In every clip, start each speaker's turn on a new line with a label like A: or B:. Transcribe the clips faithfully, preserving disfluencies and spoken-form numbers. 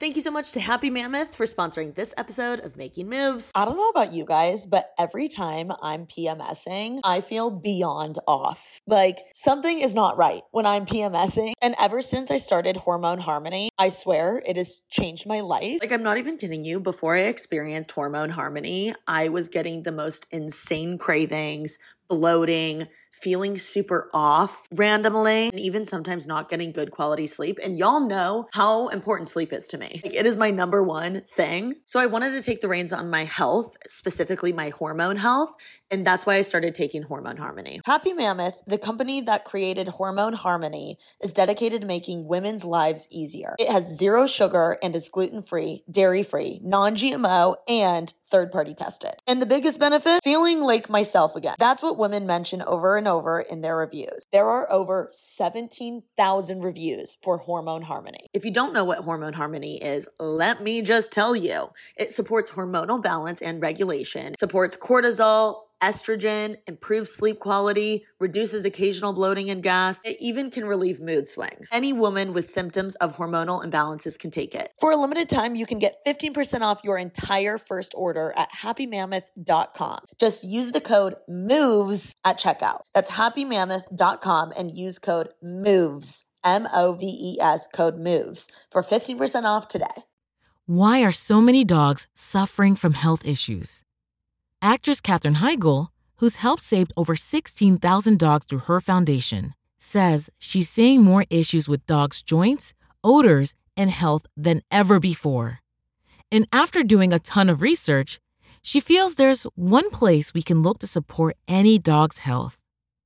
A: Thank you so much to Happy Mammoth for sponsoring this episode of Making Moves.
B: I don't know about you guys, but every time I'm PMSing, I feel beyond off. Like something is not right when I'm PMSing. And ever since I started Hormone Harmony, I swear it has changed my life.
A: Like, I'm not even kidding you. Before I experienced Hormone Harmony, I was getting the most insane cravings, bloating, feeling super off randomly, and even sometimes not getting good quality sleep. And y'all know how important sleep is to me. Like, it is my number one thing. So I wanted to take the reins on my health, specifically my hormone health. And that's why I started taking Hormone Harmony.
B: Happy Mammoth, the company that created Hormone Harmony, is dedicated to making women's lives easier. It has zero sugar and is gluten-free, dairy-free, non-G M O, and third-party tested. And the biggest benefit? Feeling like myself again. That's what women mention over and over in their reviews. There are over seventeen thousand reviews for Hormone Harmony.
A: If you don't know what Hormone Harmony is, let me just tell you. It supports hormonal balance and regulation, supports cortisol, estrogen, improves sleep quality, reduces occasional bloating and gas. It even can relieve mood swings. Any woman with symptoms of hormonal imbalances can take it.
B: For a limited time, you can get fifteen percent off your entire first order at happy mammoth dot com. Just use the code MOVES at checkout. That's happy mammoth dot com and use code MOVES, M O V E S, code MOVES for fifteen percent off today.
C: Why are so many dogs suffering from health issues? Actress Katherine Heigl, who's helped save over sixteen thousand dogs through her foundation, says she's seeing more issues with dogs' joints, odors, and health than ever before. And after doing a ton of research, she feels there's one place we can look to support any dog's health: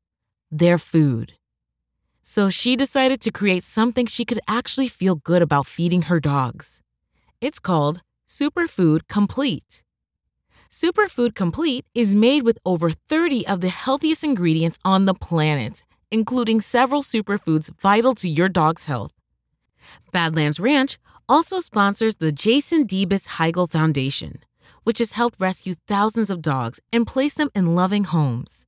C: their food. So she decided to create something she could actually feel good about feeding her dogs. It's called Superfood Complete. Superfood Complete is made with over thirty of the healthiest ingredients on the planet, including several superfoods vital to your dog's health. Badlands Ranch also sponsors the Jason Debus Heigl Foundation, which has helped rescue thousands of dogs and place them in loving homes.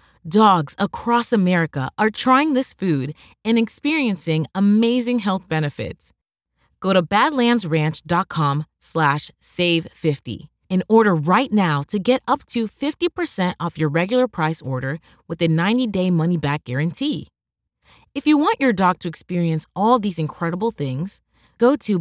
C: Dogs across America are trying this food and experiencing amazing health benefits. Go to badlands ranch dot com slash save fifty. and order right now to get up to fifty percent off your regular price order with a ninety-day money-back guarantee. If you want your dog to experience all these incredible things, go to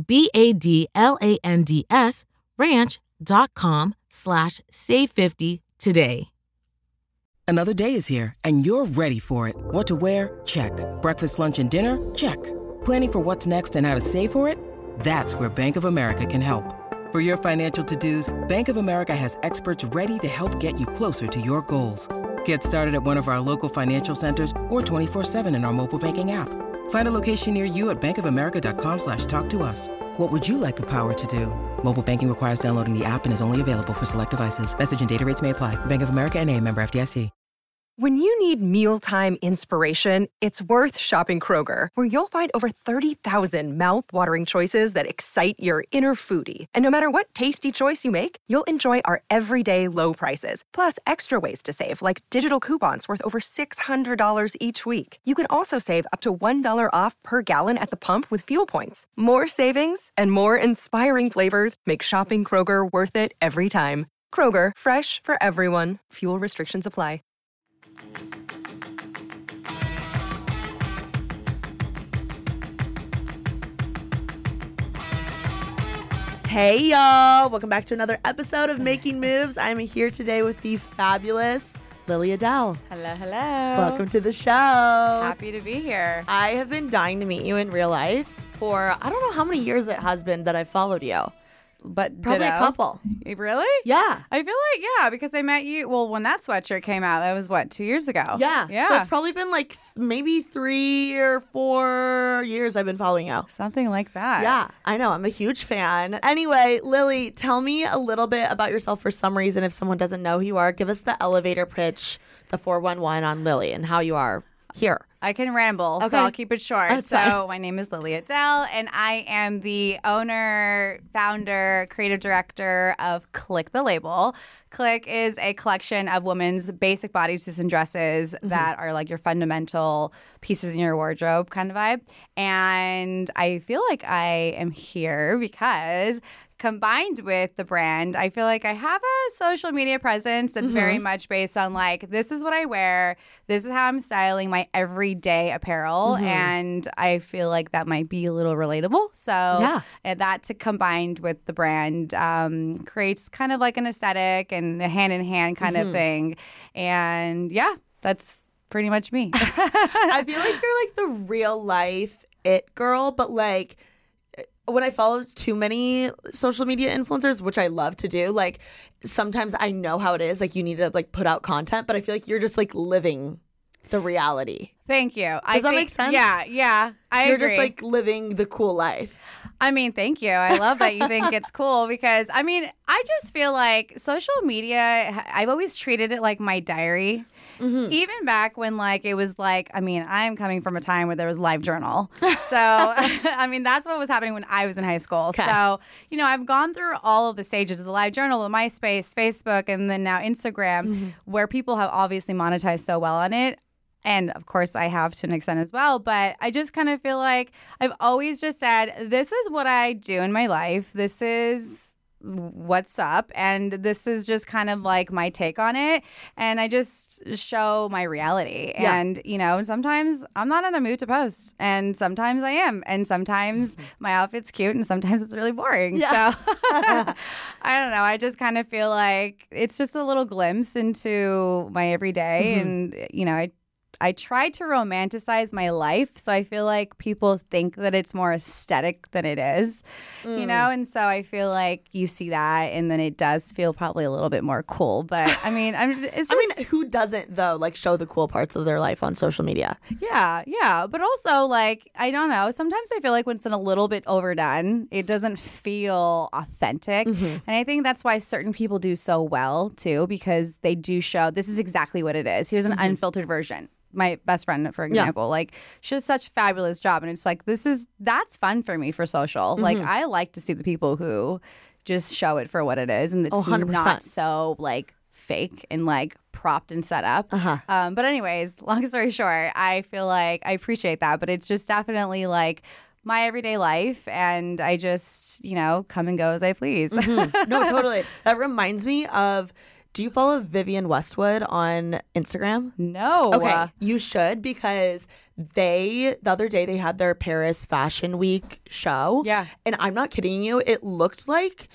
C: B-A-D-L-A-N-D-S ranch.com slash save 50 today.
D: Another day is here, and you're ready for it. What to wear? Check. Breakfast, lunch, and dinner? Check. Planning for what's next and how to save for it? That's where Bank of America can help. For your financial to-dos, Bank of America has experts ready to help get you closer to your goals. Get started at one of our local financial centers or twenty-four seven in our mobile banking app. Find a location near you at bankofamerica.com slash talk to us. What would you like the power to do? Mobile banking requires downloading the app and is only available for select devices. Message and data rates may apply. Bank of America N A, member F D I C.
E: When you need mealtime inspiration, it's worth shopping Kroger, where you'll find over thirty thousand mouth-watering choices that excite your inner foodie. And no matter what tasty choice you make, you'll enjoy our everyday low prices, plus extra ways to save, like digital coupons worth over six hundred dollars each week. You can also save up to one dollar off per gallon at the pump with fuel points. More savings and more inspiring flavors make shopping Kroger worth it every time. Kroger, fresh for everyone. Fuel restrictions apply.
A: Hey y'all, welcome back to another episode of Making Moves. I'm here today with the fabulous Lily Adele.
F: Hello, hello.
A: Welcome to the show.
F: Happy to be here.
A: I have been dying to meet you in real life for, I don't know how many years it has been that I've followed you.
F: But
A: Probably
F: ditto.
A: a couple.
F: Really?
A: Yeah.
F: I feel like, yeah, because I met you, well, when that sweatshirt came out, that was what, two years ago?
A: Yeah.
F: Yeah.
A: So it's probably been like th- maybe three or four years I've been following you.
F: Something like that.
A: Yeah, I know. I'm a huge fan. Anyway, Lily, tell me a little bit about yourself for some reason. If someone doesn't know who you are, give us the elevator pitch, the four one one on Lily and how you are here.
F: I can ramble,
A: Okay.
F: so I'll keep it short.
A: That's
F: so
A: fine.
F: my name is Lily Adele, and I am the owner, founder, creative director of Click the Label. Click is a collection of women's basic bodysuits and dresses
A: Mm-hmm.
F: that are like your fundamental pieces in your wardrobe kind of vibe. And I feel like I am here because combined with the brand, I feel like I have a social media presence that's very much based on like, this is what I wear, this is how I'm styling my everyday apparel, and I feel like that might be a little relatable. So
A: Yeah.
F: and that to combined with the brand um, creates kind of like an aesthetic and a hand in hand kind of thing. And yeah, that's pretty much me.
A: I feel like you're like the real life it girl, but like when I follow too many social media influencers, which I love to do, like sometimes I know how it is. Like you need to like put out content, but I feel like you're just like living the reality.
F: Thank you. Does I
A: that
F: think,
A: make sense?
F: Yeah, yeah. I
A: You're
F: agree.
A: just like living the cool life.
F: I mean, thank you. I love that you think it's cool because, I mean, I just feel like social media, I've always treated it like my diary. Mm-hmm. Even back when, like, it was like, I mean, I'm coming from a time where there was LiveJournal. So, I mean, that's what was happening when I was in high school.
A: Okay.
F: So, you know, I've gone through all of the stages of the LiveJournal, the MySpace, Facebook, and then now Instagram, mm-hmm. where people have obviously monetized so well on it. And of course, I have to an extent as well. But I just kind of feel like I've always just said, this is what I do in my life. This is what's up. And this is just kind of like my take on it. And I just show my reality.
A: Yeah.
F: And, you know, sometimes I'm not in a mood to post. And sometimes I am. And sometimes my outfit's cute and sometimes it's really boring.
A: Yeah.
F: So I don't know. I just kind of feel like it's just a little glimpse into my everyday. Mm-hmm. And, you know, I I try to romanticize my life, so I feel like people think that it's more aesthetic than it is, mm. you know? And so I feel like you see that, and then it does feel probably a little bit more cool. But, I mean, I'm, it's just...
A: I mean, who doesn't, though, like, show the cool parts of their life on social media?
F: Yeah, yeah. But also, like, I don't know. Sometimes I feel like when it's a little bit overdone, it doesn't feel authentic. Mm-hmm. And I think that's why certain people do so well, too, because they do show this is exactly what it is. Here's an mm-hmm. unfiltered version. My best friend, for example, yeah. like she does such a fabulous job. And it's like, this is, that's fun for me for social. Mm-hmm. Like I like to see the people who just show it for what it is. And it's oh, not so like fake and like propped and set up. Uh-huh. Um, but anyways, long story short, I feel like I appreciate that. But it's just definitely like my everyday life. And I just, you know, come and go as I please.
A: Mm-hmm. No, totally. That reminds me of, do you follow Vivienne Westwood on Instagram?
F: No.
A: Okay, you should because they, the other day, they had their Paris Fashion Week show.
F: Yeah.
A: And I'm not kidding you. It looked like,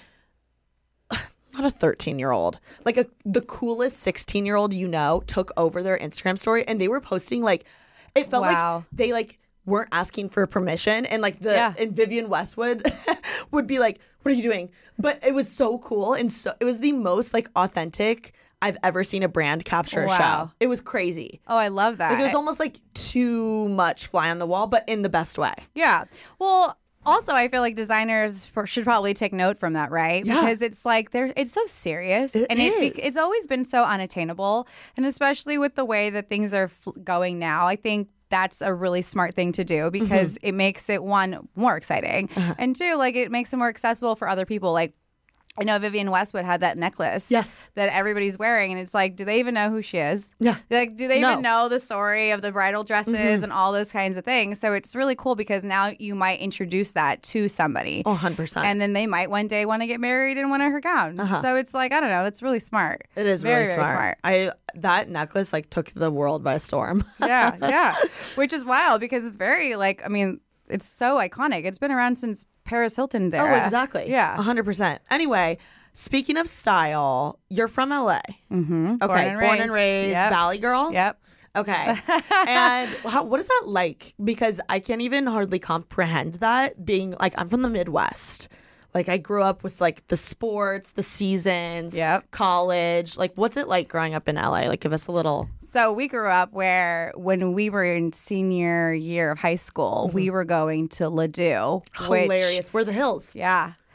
A: not a thirteen-year-old, like a the coolest sixteen-year-old you know took over their Instagram story. And they were posting like, it felt
F: wow.
A: like they like weren't asking for permission. And like the,
F: yeah.
A: and Vivienne Westwood would be like, what are you doing? But it was so cool. And so it was the most like authentic I've ever seen a brand capture
F: wow.
A: a show. It was crazy.
F: Oh, I love that.
A: Like, it was almost like too much fly on the wall, but in the best way.
F: Yeah. Well, also, I feel like designers should probably take note from that, right?
A: Yeah.
F: Because it's like they're it's so serious,
A: it
F: and
A: is.
F: it it's always been so unattainable, and especially with the way that things are f- going now, I think that's a really smart thing to do because mm-hmm. it makes it one more exciting, uh-huh. and two, like it makes it more accessible for other people, like. I know Vivienne Westwood had that necklace
A: yes.
F: that everybody's wearing, and it's like, do they even know who she is?
A: Yeah.
F: Like, do they
A: no.
F: even know the story of the bridal dresses mm-hmm. and all those kinds of things? So it's really cool because now you might introduce that to somebody.
A: Oh, one hundred percent.
F: And then they might one day want to get married in one of her gowns. Uh-huh. So it's like, I don't know, that's really smart.
A: It is
F: very,
A: really
F: very
A: smart.
F: smart.
A: I that necklace like took the world by storm.
F: yeah, yeah. Which is wild because it's very like, I mean, it's so iconic. It's been around since Paris Hilton's era.
A: Oh, exactly.
F: Yeah.
A: one hundred percent. Anyway, speaking of style, you're from L A.
F: Mm-hmm.
A: Okay,
F: born and
A: born
F: raised,
A: and raised
F: yep.
A: Valley girl?
F: Yep.
A: Okay. And how, what is that like? Because I can't even hardly comprehend that being like, I'm from the Midwest. Like I grew up with like the sports, the seasons,
F: yep.
A: college. Like what's it like growing up in L A? Like give us a little.
F: So we grew up where when we were in senior year of high school, mm-hmm. we were going to Ladue.
A: Hilarious.
F: Which,
A: we're the hills.
F: Yeah.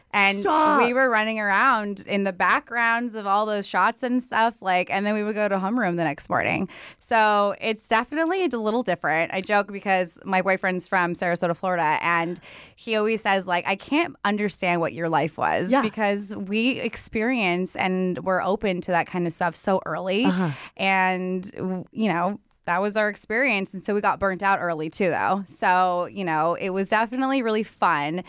F: And
A: Stop.
F: we were running around in the backgrounds of all those shots and stuff, like, and then we would go to homeroom the next morning. So it's definitely a little different. I joke because my boyfriend's from Sarasota, Florida, and he always says, like, I can't understand what your life was
A: Yeah.
F: because we experience and we're open to that kind of stuff so early.
A: Uh-huh.
F: And, you know, that was our experience. And so we got burnt out early too, though. So, you know, it was definitely really fun.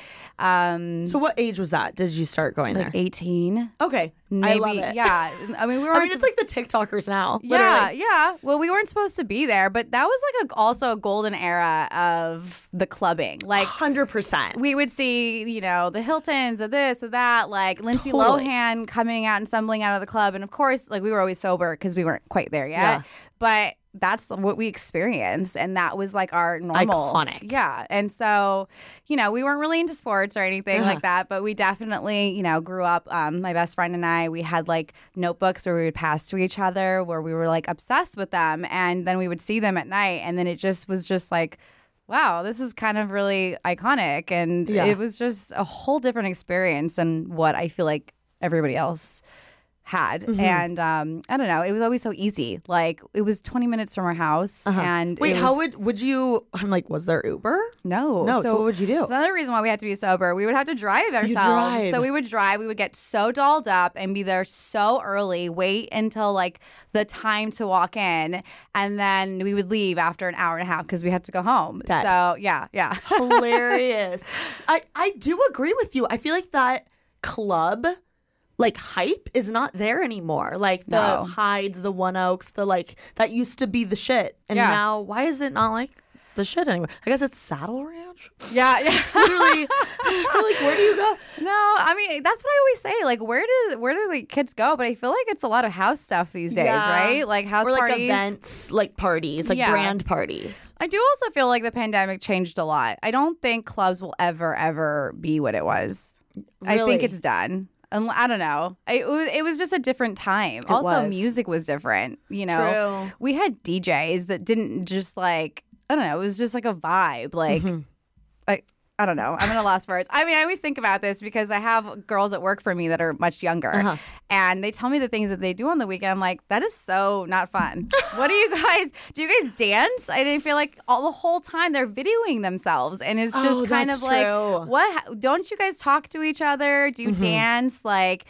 F: Um,
A: So what age was that? Did you start going
F: like
A: there?
F: eighteen.
A: Okay.
F: Maybe,
A: I love it.
F: yeah. I mean, we were.
A: I mean, it's like the TikTokers now.
F: yeah,
A: literally.
F: yeah. Well, we weren't supposed to be there, but that was like a, also a golden era of the clubbing. Like,
A: one hundred percent.
F: we would see, you know, the Hiltons, of this, of that, like Lindsay
A: Totally.
F: Lohan coming out and stumbling out of the club. And of course, like, we were always sober because we weren't quite there yet.
A: Yeah.
F: But that's what we experienced. And that was like our normal.
A: Iconic.
F: Yeah. And so, you know, we weren't really into sports or anything
A: Uh-huh.
F: like that, but we definitely, you know, grew up. Um, my best friend and I, we had like notebooks where we would pass to each other where we were like obsessed with them. And then we would see them at night. And then it just was just like, wow, this is kind of really iconic. And
A: Yeah.
F: it was just a whole different experience than what I feel like everybody else had.
A: Mm-hmm.
F: And um, I don't know, it was always so easy. Like, it was twenty minutes from our house.
A: Uh-huh.
F: And
A: Wait,
F: it was,
A: how would would you? I'm like, was there Uber?
F: No.
A: No, so what would you do?
F: It's another reason why we had to be sober. We would have to drive ourselves.
A: drive.
F: So we would drive. We would get so dolled up and be there so early, wait until like the time to walk in. And then we would leave after an hour and a half because we had to go home.
A: Dead.
F: So yeah, yeah.
A: Hilarious. I I do agree with you. I feel like that club like hype is not there anymore. Like the
F: No.
A: Hides, the One Oaks, the like that used to be the shit. And
F: Yeah.
A: now why is it not like the shit anymore? I guess it's Saddle Ranch.
F: Yeah, yeah.
A: Literally, like where do you go?
F: No, I mean, that's what I always say. Like, where do where do the kids go? But I feel like it's a lot of house stuff these days,
A: Yeah.
F: right? Like house
A: Or like
F: parties.
A: events, like parties, like
F: Yeah.
A: brand parties.
F: I do also feel like the pandemic changed a lot. I don't think clubs will ever, ever be what it was. I think
A: Really?
F: it's done. And I don't know. I, it, was, it was just a different time.
A: It
F: also,
A: was.
F: music was different. You know,
A: True.
F: we had D Js that didn't just like, I don't know. It was just like a vibe. Like,
A: Mm-hmm.
F: I, I don't know. I'm at a loss for words. I mean, I always think about this because I have girls that work for me that are much younger,
A: Uh-huh.
F: and they tell me the things that they do on the weekend. I'm like, that is so not fun. What do you guys do? You guys dance? I didn't feel like all the whole time they're videoing themselves, and it's just
A: Oh,
F: kind
A: that's
F: of like,
A: true.
F: what? Don't you guys talk to each other? Do you
A: Mm-hmm.
F: dance? Like,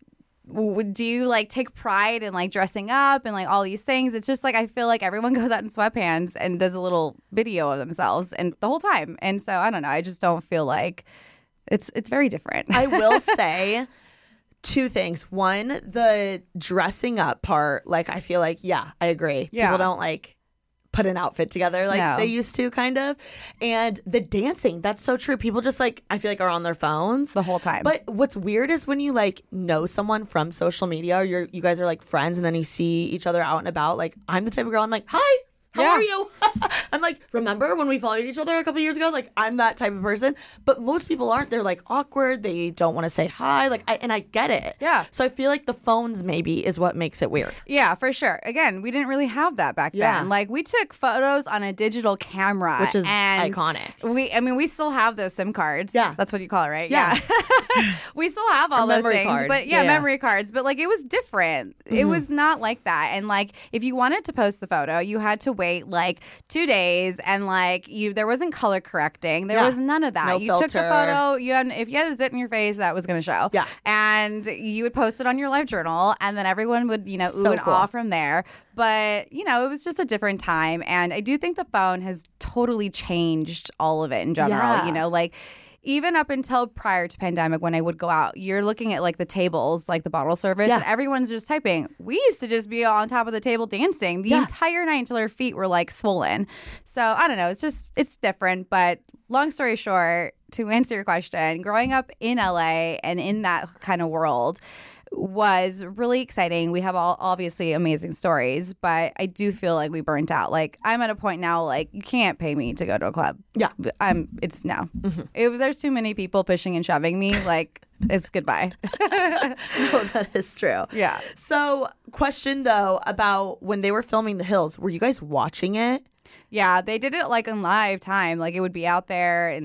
F: w- do you like take pride in like dressing up and like all these things? It's just like I feel like everyone goes out in sweatpants and does a little video of themselves and the whole time. And so I don't know. I just don't feel like it's it's very different.
A: I will say two things. One, the dressing up part, like I feel like, yeah, I agree.
F: Yeah.
A: People don't like put an outfit together like
F: No.
A: they used to, kind of. And the dancing, that's so true. People just like, I feel like are on their phones
F: the whole time.
A: But what's weird is when you like know someone from social media, or you're you guys are like friends, and then you see each other out and about. Like I'm the type of girl, I'm like, hi. How
F: Yeah.
A: are you? I'm like, remember when we followed each other a couple years ago? Like, I'm that type of person. But most people aren't. They're like awkward. They don't want to say hi. Like, I, and I get it.
F: Yeah.
A: So I feel like the phones maybe is what makes it weird.
F: Yeah, for sure. Again, we didn't really have that back
A: Yeah.
F: then. Like we took photos on a digital camera,
A: Which is
F: and
A: iconic.
F: We, I mean, we still have those SIM cards.
A: Yeah.
F: That's what you call it, right?
A: Yeah.
F: we still have all
A: Or
F: those
A: memory
F: things,
A: card.
F: but yeah,
A: Yeah, yeah.
F: memory cards. But like, it was different. It
A: Mm-hmm.
F: was not like that. And like, if you wanted to post the photo, you had to wait like two days, and like you, there wasn't color correcting. There
A: Yeah.
F: was none of that.
A: No
F: you took the
A: filter.
F: photo. You had, if you had a zit in your face, that was going to show.
A: Yeah.
F: And you would post it on your live journal, and then everyone would, you know, ooh
A: So
F: and
A: cool.
F: ah from there. But, you know, it was just a different time. And I do think the phone has totally changed all of it in general.
A: Yeah.
F: You know, like even up until prior to pandemic, when I would go out, you're looking at like the tables, like the bottle service,
A: Yeah.
F: and everyone's just typing. We used to just be on top of the table dancing the
A: Yeah.
F: entire night until our feet were like swollen. So I don't know. It's just, it's different. But long story short, to answer your question, growing up in L A and in that kind of world was really exciting. We have all obviously amazing stories, but I do feel like we burnt out. Like I'm at a point now, like you can't pay me to go to a club.
A: Yeah.
F: I'm. It's no. If there's too many people pushing and shoving me, like it's goodbye.
A: No, that is true.
F: Yeah.
A: So, question though about when they were filming The Hills, were you guys watching it?
F: Yeah, they did it like in live time. Like it would be out there and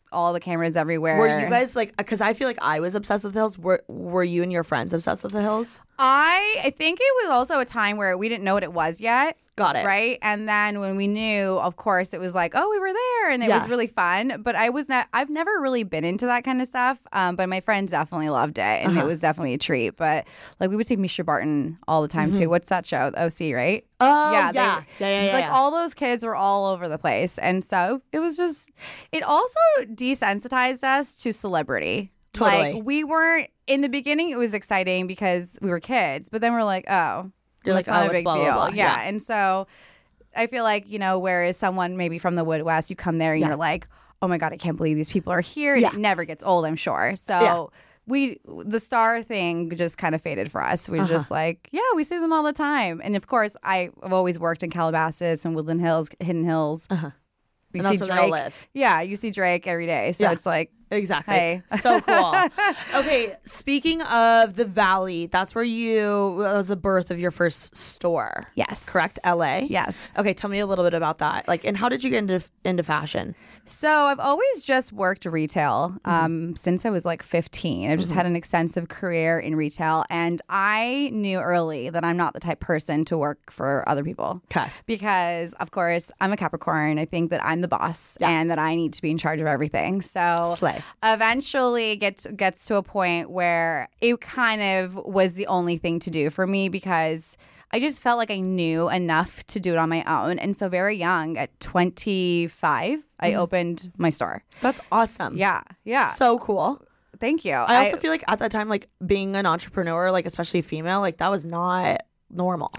F: all the cameras everywhere.
B: Were you guys like, because I feel like I was obsessed with the hills. Were Were you and your friends obsessed with the hills?
F: I I think it was also a time where we didn't know what it was yet.
B: Got it.
F: Right? And then when we knew, of course, it was like, oh, we were there and it
B: Yeah.
F: was really fun. But I was not, I've never really been into that kind of stuff. Um, but my friends definitely loved it and
B: Uh-huh.
F: it was definitely a treat. But like we would see Misha Barton all the time too. What's that show? O C, right?
B: Oh,
F: yeah,
B: yeah.
F: they-
B: yeah, yeah, yeah,
F: like
B: yeah.
F: all those kids were all over the place. And so it was just, it also desensitized us to celebrity.
B: Totally.
F: Like we weren't, in the beginning, it was exciting because we were kids. But then we're like, oh,
B: You're
F: it's
B: like,
F: not
B: oh,
F: a
B: it's
F: big
B: blah, blah,
F: deal.
B: blah.
F: Yeah.
B: Yeah.
F: And so I feel like, you know, whereas someone maybe from the Midwest, you come there and
B: Yeah.
F: you're like, oh my God, I can't believe these people are here. And
B: Yeah.
F: it never gets old, I'm sure. So
B: Yeah.
F: we, the star thing just kind of faded for us. We were
B: Uh-huh.
F: just like, yeah, we see them all the time. And of course, I've always worked in Calabasas and Woodland Hills, Hidden Hills. Uh-huh. You
B: And
F: see
B: that's where they all
F: Drake.
B: live.
F: Yeah, you see Drake every day. So
B: Yeah.
F: it's like,
B: Exactly.
F: Hey.
B: So cool. Okay, speaking of the Valley, that's where you, that was the birth of your first store.
F: yes.
B: Correct? L A?
F: Yes.
B: Okay, tell me a little bit about that. Like, and how did you get into into fashion?
F: So I've always just worked retail
B: Mm-hmm.
F: um, since I was like fifteen. I've just had an extensive career in retail, and I knew early that I'm not the type person to work for other people.
B: 'Kay.
F: Because of course I'm a Capricorn. I think that I'm the boss
B: Yeah.
F: and that I need to be in charge of everything. So
B: Slay.
F: eventually it gets gets to a point where it kind of was the only thing to do for me because I just felt like I knew enough to do it on my own. And so very young, at twenty-five, I opened my store.
B: That's awesome.
F: Yeah. Yeah.
B: So cool.
F: Thank you.
B: I also feel like at that time, like being an entrepreneur, like especially female, like that was not normal.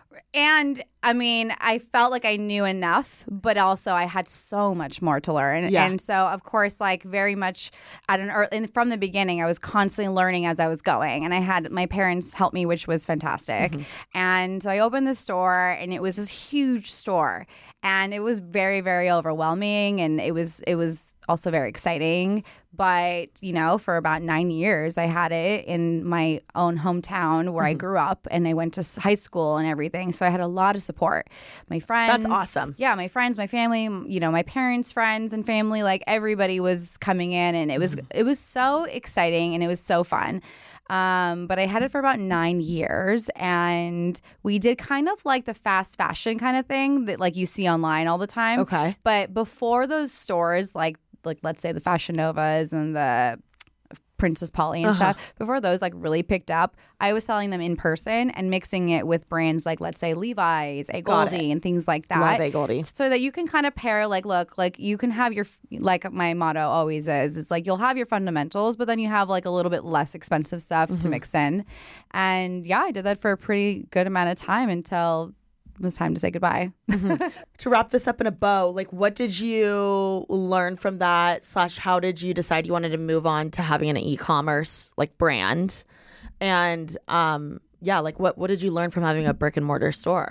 F: And I mean, I felt like I knew enough, but also I had so much more to learn.
B: Yeah.
F: And so, of course, like very much at an early, and from the beginning, I was constantly learning as I was going. And I had my parents help me, which was fantastic.
B: Mm-hmm.
F: And so I opened the store, and it was this huge store, and it was very, very overwhelming, and it was it was also very exciting. But, you know, for about nine years, I had it in my own hometown where I grew up, and I went to s- high school and everything. So I had a lot of support. My friends.
B: That's awesome.
F: Yeah, my friends, my family, m- you know, my parents' friends and family, like everybody was coming in, and it was it was so exciting and it was so fun. Um, but I had it for about nine years, and we did kind of like the fast fashion kind of thing that like you see online all the time.
B: Okay.
F: But before those stores, like like let's say the Fashion Novas and the Princess Polly and
B: Uh-huh.
F: stuff, before those like really picked up, I was selling them in person and mixing it with brands like, let's say, Levi's, A
B: Got
F: Goldie,
B: it.
F: and things like that.
B: Love A Goldie.
F: So that you can kind of pair, like, look, like you can have your, like my motto always is, it's like you'll have your fundamentals, but then you have like a little bit less expensive stuff
B: Mm-hmm.
F: to mix in. And yeah, I did that for a pretty good amount of time until it was time to say goodbye.
B: To wrap this up in a bow, like what did you learn from that? Slash, how did you decide you wanted to move on to having an e-commerce like brand? And um, yeah, like what what did you learn from having a brick and mortar store?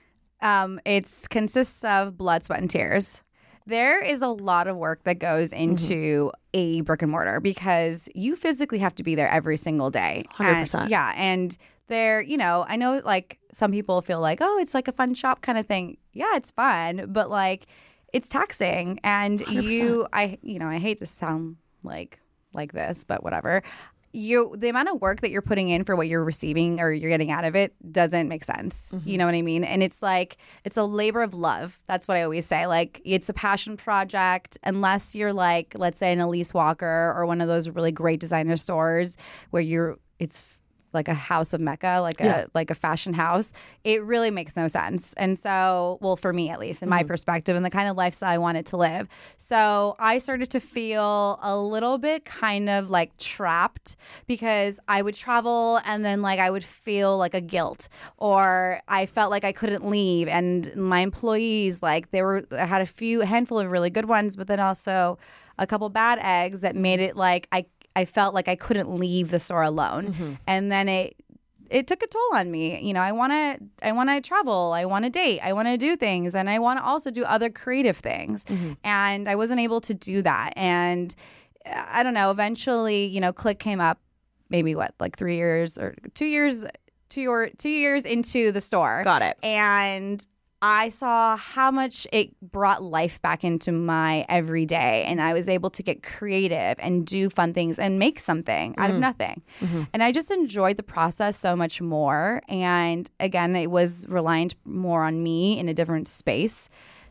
F: Um, it consists of blood, sweat, and tears. There is a lot of work that goes into a brick and mortar because you physically have to be there every single day.
B: one hundred
F: And-
B: percent.
F: yeah. And there, you know, I know like some people feel like, oh, it's like a fun shop kind of thing. Yeah, it's fun, but like it's taxing. And you, I, you know, I hate to sound like like this, but whatever. You, the amount of work that you're putting in for what you're receiving or you're getting out of it doesn't make sense. You know what I mean? And it's like, it's a labor of love. That's what I always say. Like, it's a passion project, unless you're like, let's say an Elise Walker or one of those really great designer stores where you're, it's like a house of Mecca, like
B: Yeah.
F: a like a fashion house. It really makes no sense. And so, well, for me at least, in my perspective and the kind of lifestyle I wanted to live. So I started to feel a little bit kind of like trapped because I would travel and then like I would feel like a guilt, or I felt like I couldn't leave. And my employees, like they were, I had a few, a handful of really good ones, but then also a couple bad eggs that made it like I I felt like I couldn't leave the store alone. And then it it took a toll on me. You know, I want to I want to travel, I want to date, I want to do things, and I want to also do other creative things. And I wasn't able to do that. And uh, I don't know, eventually, you know, Click came up maybe what, like three years or two years two or two years into the store.
B: Got it.
F: And I saw how much it brought life back into my everyday, and I was able to get creative and do fun things and make something out
B: Mm.
F: of nothing.
B: Mm-hmm.
F: And I just enjoyed the process so much more. And again, it was reliant more on me in a different space.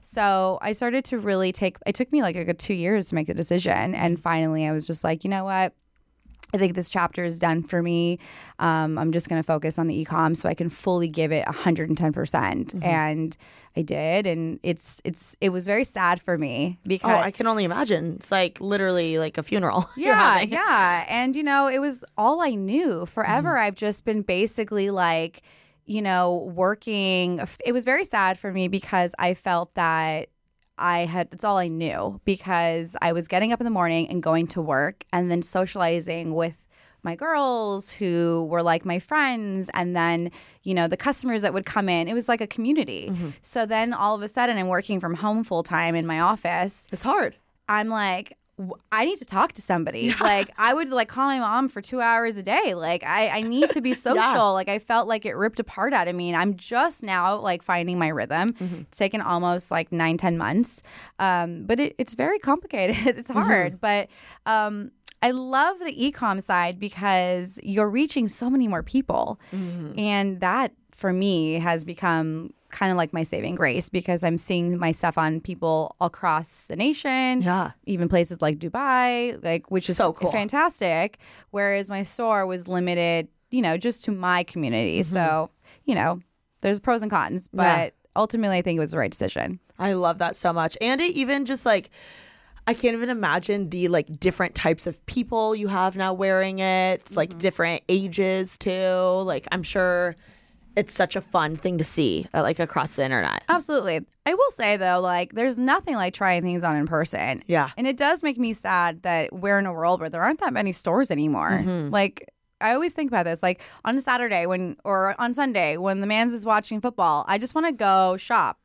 F: So I started to really take, it took me like a good two years to make the decision. And finally, I was just like, you know what? I think this chapter is done for me. Um, I'm just going to focus on the e-com so I can fully give it one hundred ten percent.
B: Mm-hmm.
F: And I did. And it's it's it was very sad for me because
B: Oh, I can only imagine. It's like literally like a funeral. you're
F: yeah,
B: having.
F: yeah. And, you know, it was all I knew. Forever,
B: Mm-hmm.
F: I've just been basically like, you know, working. It was very sad for me because I felt that I had, it's all I knew because I was getting up in the morning and going to work and then socializing with my girls who were like my friends, and then, you know, the customers that would come in. It was like a community.
B: Mm-hmm.
F: So then all of a sudden I'm working from home full time in my office.
B: It's hard.
F: I'm like, w- I need to talk to somebody. Like, I would like call my mom for two hours a day. Like, I, I need to be social.
B: Yeah.
F: Like, I felt like it ripped apart out of me. And I'm just now like finding my rhythm. It's taken almost like nine, ten months. Um, but it, it's very complicated. It's hard. But um, I love the e-com side because you're reaching so many more people. And that, for me, has become kind of like my saving grace because I'm seeing my stuff on people across the nation,
B: Yeah.
F: even places like Dubai, like which is
B: So cool.
F: fantastic. Whereas my store was limited, you know, just to my community. So, you know, there's pros and cons, but
B: Yeah.
F: ultimately I think it was the right decision.
B: I love that so much. And it even just like, I can't even imagine the like different types of people you have now wearing it. It's like different ages too. Like I'm sure it's such a fun thing to see uh, like across the internet.
F: Absolutely. I will say though, like there's nothing like trying things on in person.
B: Yeah.
F: And it does make me sad that we're in a world where there aren't that many stores anymore. Like I always think about this, like on a Saturday when or on Sunday when the man's is watching football, I just want to go shop.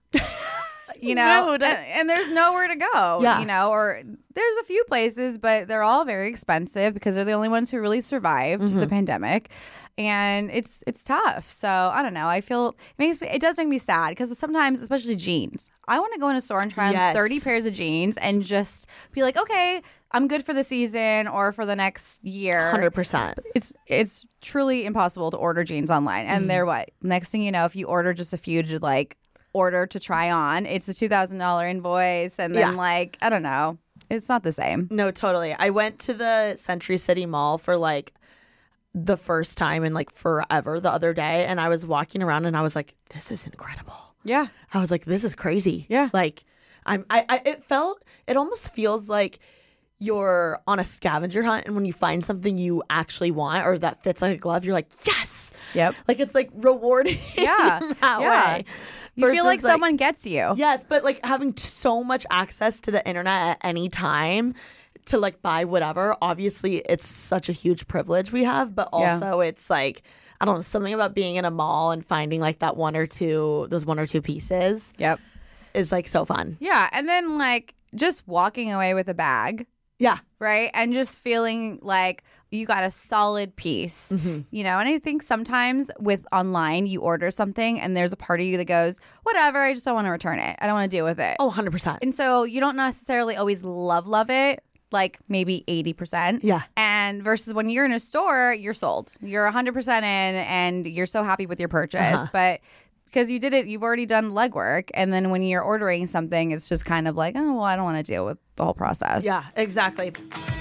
F: You know,
B: Rude.
F: and, and there's nowhere to go,
B: Yeah.
F: you know, or there's a few places, but they're all very expensive because they're the only ones who really survived the pandemic. And it's it's tough. So I don't know. I feel it makes me, it does make me sad because sometimes, especially jeans, I want to go in a store and try
B: Yes.
F: on thirty pairs of jeans and just be like, okay, I'm good for the season or for the next year.
B: one hundred percent.
F: It's it's truly impossible to order jeans online. And they're what? Next thing you know, if you order just a few to like order to try on, it's a two thousand dollars invoice. And then
B: Yeah.
F: like, I don't know. It's not the same.
B: No, totally. I went to the Century City Mall for like the first time in like forever the other day, and I was walking around and I was like, this is incredible.
F: Yeah.
B: I was like, this is crazy.
F: Yeah.
B: Like I'm I, I it felt it almost feels like you're on a scavenger hunt, and when you find something you actually want or that fits like a glove, you're like, yes.
F: Yep.
B: Like it's like rewarding
F: Yeah.
B: that
F: Yeah.
B: way.
F: You feel like
B: Versus,
F: someone gets you.
B: Yes, but like having so much access to the internet at any time to like buy whatever, obviously it's such a huge privilege we have, but
F: Yeah.
B: also it's like, I don't know, something about being in a mall and finding like that one or two, those one or two pieces
F: Yep.
B: is like so fun.
F: Yeah. And then like just walking away with a bag.
B: Yeah.
F: Right. And just feeling like you got a solid piece, you know, and I think sometimes with online, you order something and there's a part of you that goes, whatever, I just don't want to return it. I don't want to deal with it.
B: Oh, one hundred percent.
F: And so you don't necessarily always love, love it, like maybe eighty percent.
B: Yeah.
F: And versus when you're in a store, you're sold. You're one hundred percent in and you're so happy with your purchase.
B: Uh-huh.
F: But because you did it, you've already done legwork. And then when you're ordering something, it's just kind of like, oh, well, I don't want to deal with the whole process.
B: Yeah, exactly.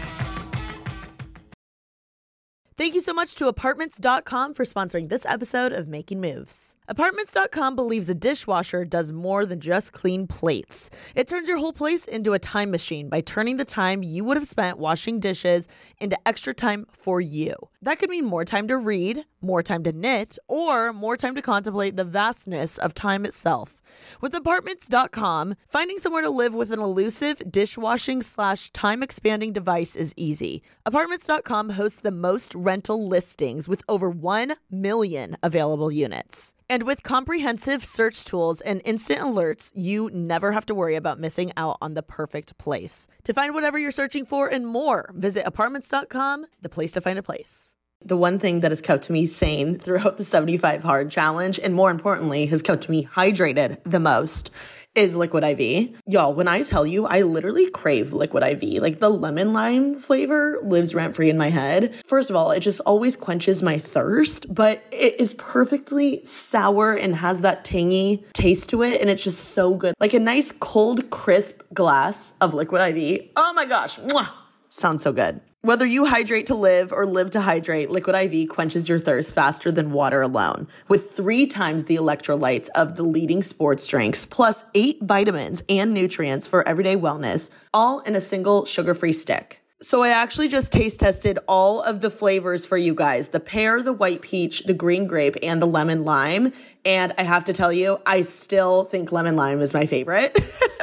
B: Thank you so much to Apartments dot com for sponsoring this episode of Making Moves. Apartments dot com believes a dishwasher does more than just clean plates. It turns your whole place into a time machine by turning the time you would have spent washing dishes into extra time for you. That could mean more time to read, more time to knit, or more time to contemplate the vastness of time itself. With Apartments dot com, finding somewhere to live with an elusive dishwashing slash time expanding device is easy. Apartments dot com hosts the most rental listings with over one million available units. And with comprehensive search tools and instant alerts, you never have to worry about missing out on the perfect place. To find whatever you're searching for and more, visit Apartments dot com, the place to find a place.
A: The one thing that has kept me sane throughout the seventy-five hard challenge, and more importantly, has kept me hydrated the most, is Liquid I V. Y'all, when I tell you, I literally crave Liquid I V. Like, the lemon lime flavor lives rent-free in my head. First of all, it just always quenches my thirst, but it is perfectly sour and has that tangy taste to it, and it's just so good. Like a nice cold, crisp glass of Liquid I V. Oh my gosh, mwah, sounds so good. Whether you hydrate to live or live to hydrate, Liquid I V quenches your thirst faster than water alone. With three times the electrolytes of the leading sports drinks, plus eight vitamins and nutrients for everyday wellness, all in a single sugar-free stick. So I actually just taste tested all of the flavors for you guys. The pear, the white peach, the green grape, and the lemon lime. And I have to tell you, I still think lemon lime is my favorite.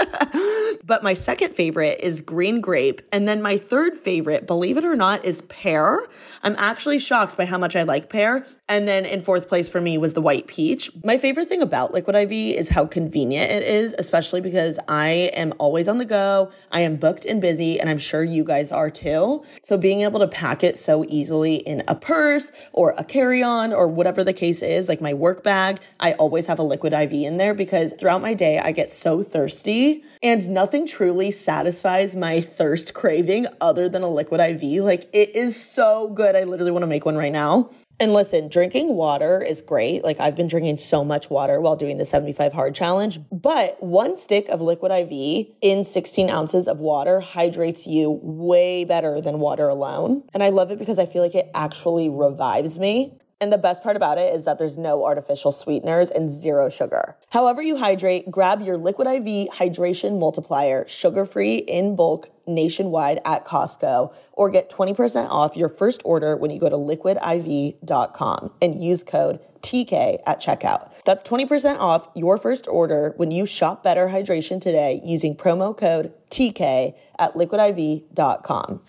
A: But my second favorite is green grape. And then my third favorite, believe it or not, is pear. I'm actually shocked by how much I like pear. And then in fourth place for me was the white peach. My favorite thing about Liquid I V is how convenient it is, especially because I am always on the go. I am booked and busy, and I'm sure you guys are too. So being able to pack it so easily in a purse or a carry-on or whatever the case is, like my work bag, I always have a Liquid I V in there because throughout my day, I get so thirsty and nothing truly satisfies my thirst craving other than a Liquid I V. Like, it is so good. I literally want to make one right now. And listen, drinking water is great. Like, I've been drinking so much water while doing the seventy-five hard challenge, but one stick of Liquid I V in sixteen ounces of water hydrates you way better than water alone. And I love it because I feel like it actually revives me. And the best part about it is that there's no artificial sweeteners and zero sugar. However you hydrate, grab your Liquid I V Hydration Multiplier, sugar-free in bulk nationwide at Costco, or get twenty percent off your first order when you go to liquid I V dot com and use code T K at checkout. That's twenty percent off your first order when you shop Better Hydration today using promo code T K at liquid I V dot com.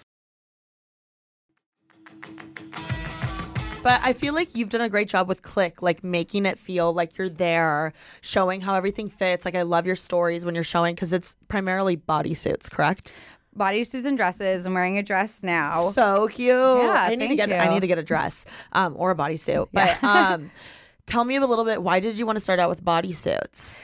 A: But I feel like you've done a great job with Click, like making it feel like you're there, showing how everything fits. Like, I love your stories when you're showing, because it's primarily bodysuits, correct?
F: Bodysuits and dresses. I'm wearing a dress now.
A: So cute.
F: Yeah,
A: I need
F: thank
A: to get
F: you.
A: I need to get a dress um, or a bodysuit. But
F: Yeah.
A: um, tell me a little bit, why did you want to start out with bodysuits?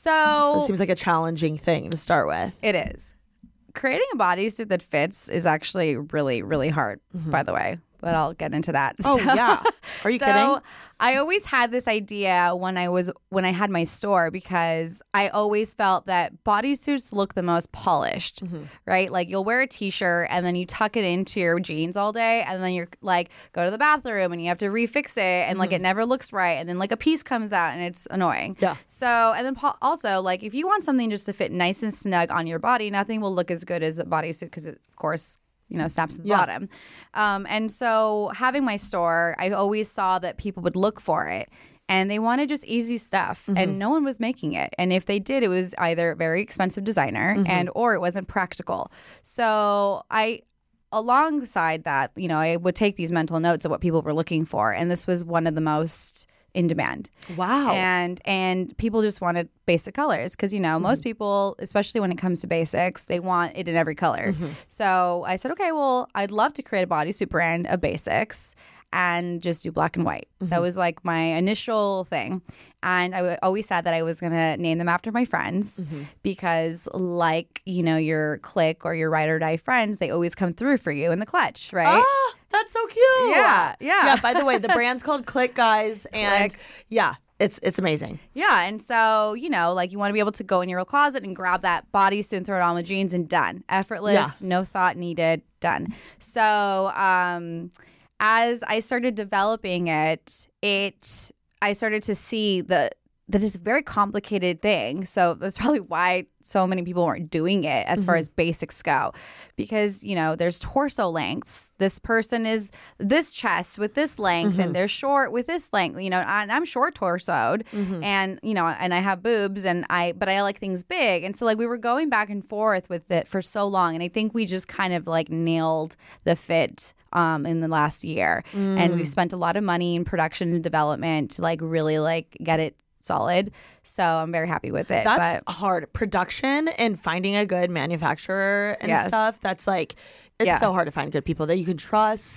F: So
A: It seems like a challenging thing to start with.
F: it is. Creating a bodysuit that fits is actually really, really hard, mm-hmm. by the way. But I'll get into that.
A: Oh,
F: so,
A: yeah. Are you
F: so
A: kidding?
F: I always had this idea when I was when I had my store, because I always felt that bodysuits look the most polished, mm-hmm. right? Like, you'll wear a t-shirt and then you tuck it into your jeans all day, and then you're like, go to the bathroom and you have to refix it, and mm-hmm. like it never looks right, and then like a piece comes out and it's annoying.
A: Yeah.
F: So, and then po- also, like, if you want something just to fit nice and snug on your body, nothing will look as good as a bodysuit, because it, of course, you know, snaps at the
A: yeah.
F: bottom. Um, and so having my store, I always saw that people would look for it, and they wanted just easy stuff, mm-hmm. and no one was making it. And if they did, it was either very expensive designer mm-hmm. and or it wasn't practical. So I, alongside that, you know, I would take these mental notes of what people were looking for, and this was one of the most in demand.
A: Wow.
F: And and people just wanted basic colors, because, you know, mm-hmm. most people, especially when it comes to basics, they want it in every color. Mm-hmm. So I said, okay, well, I'd love to create a bodysuit brand of basics and just do black and white. Mm-hmm. That was like my initial thing. And I w- always said that I was going to name them after my friends, mm-hmm. because, like, you know, your clique or your ride or die friends, they always come through for you in the clutch, right?
A: Ah, that's so cute.
F: Yeah, yeah.
A: Yeah, by the way, the brand's called Click, guys. And
F: Click.
A: yeah, it's it's amazing.
F: Yeah, and so, you know, like, you want to be able to go in your closet and grab that bodysuit and throw it on with jeans, and done. Effortless,
A: yeah.
F: no thought needed, done. So um, as I started developing it, it I started to see the that it's a very complicated thing. So that's probably why so many people weren't doing it as mm-hmm. far as basics go. Because, you know, there's torso lengths. This person is this chest with this length, mm-hmm. and they're short with this length. You know, and I'm short torsoed, mm-hmm. and, you know, and I have boobs, and I, but I like things big. And so, like, we were going back and forth with it for so long. And I think we just kind of like nailed the fit um, in the last year. Mm. And we've spent a lot of money in production and development to like really like get it solid. So I'm very happy with it.
A: That's
F: but,
A: hard. Production and finding a good manufacturer and
F: Yes.
A: stuff. That's like, it's
F: Yeah.
A: so hard to find good people that you can trust.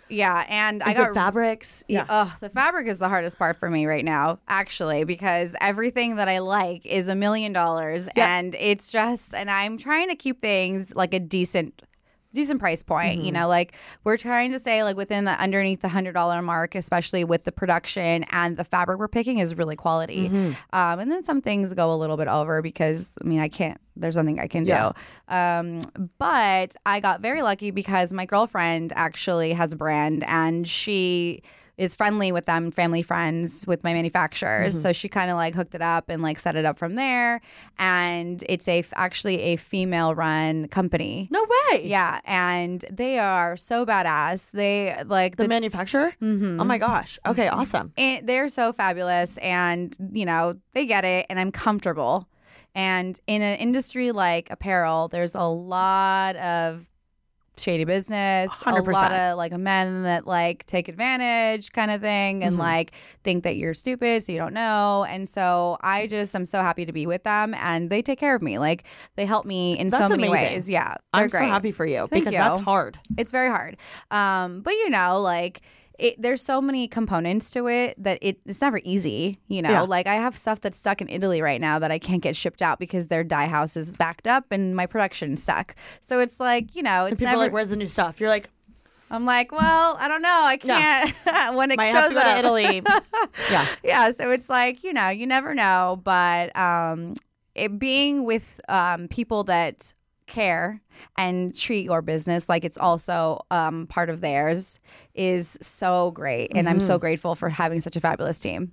F: Yeah, and I
A: Good
F: got
A: fabrics. Yeah.
F: Oh, the fabric is the hardest part for me right now, actually, because everything that I like is a million dollars, and it's just, and I'm trying to keep things like a decent. decent price point, mm-hmm. you know, like we're trying to say like within the underneath the one hundred dollars mark, especially with the production, and the fabric we're picking is really quality. Mm-hmm. Um, and then some things go a little bit over because, I mean, I can't, there's nothing I can yeah. do. Um, but I got very lucky because my girlfriend actually has a brand, and she is friendly with them, family friends with my manufacturers. Mm-hmm. So she kind of like hooked it up and like set it up from there. And it's a actually a female run company.
A: No way.
F: Yeah. And they are so badass. They like
A: the, the manufacturer. Mm-hmm. Oh my gosh. Okay. Awesome.
F: And they're so fabulous, and you know, they get it, and I'm comfortable. And in an industry like apparel, there's a lot of shady business, one hundred percent. A lot of like men that like take advantage kind of thing, and mm-hmm. like think that you're stupid so you don't know. And so I just I'm so happy to be with them, and they take care of me. Like they help me in
A: that's
F: so many
A: amazing.
F: ways. Yeah,
A: I'm
F: great.
A: so happy for you.
F: Thank
A: because
F: you.
A: That's hard.
F: It's very hard. Um, but you know, like It, there's so many components to it that it, it's never easy, you know. Yeah. Like I have stuff that's stuck in Italy right now that I can't get shipped out because their dye house is backed up and my production's stuck. So it's like, you know, it's
A: and people
F: never.
A: Are like, where's the new stuff? You're like,
F: I'm like, well, I don't know, I can't. Yeah. When it
A: Might
F: shows
A: have to go
F: up,
A: to Italy. yeah,
F: yeah. So it's like, you know, you never know, but um, it being with um people that care and treat your business like it's also um, part of theirs is so great. And mm-hmm. I'm so grateful for having such a fabulous team.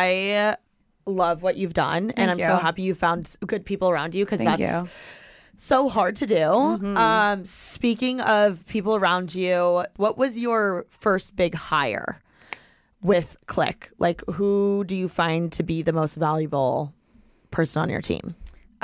A: I love what you've done.
F: Thank
A: and I'm
F: you.
A: so happy you found good people around you, because that's
F: you.
A: so hard to do. Mm-hmm. Um, speaking of people around you, what was your first big hire with Click? Like, who do you find to be the most valuable person on your team?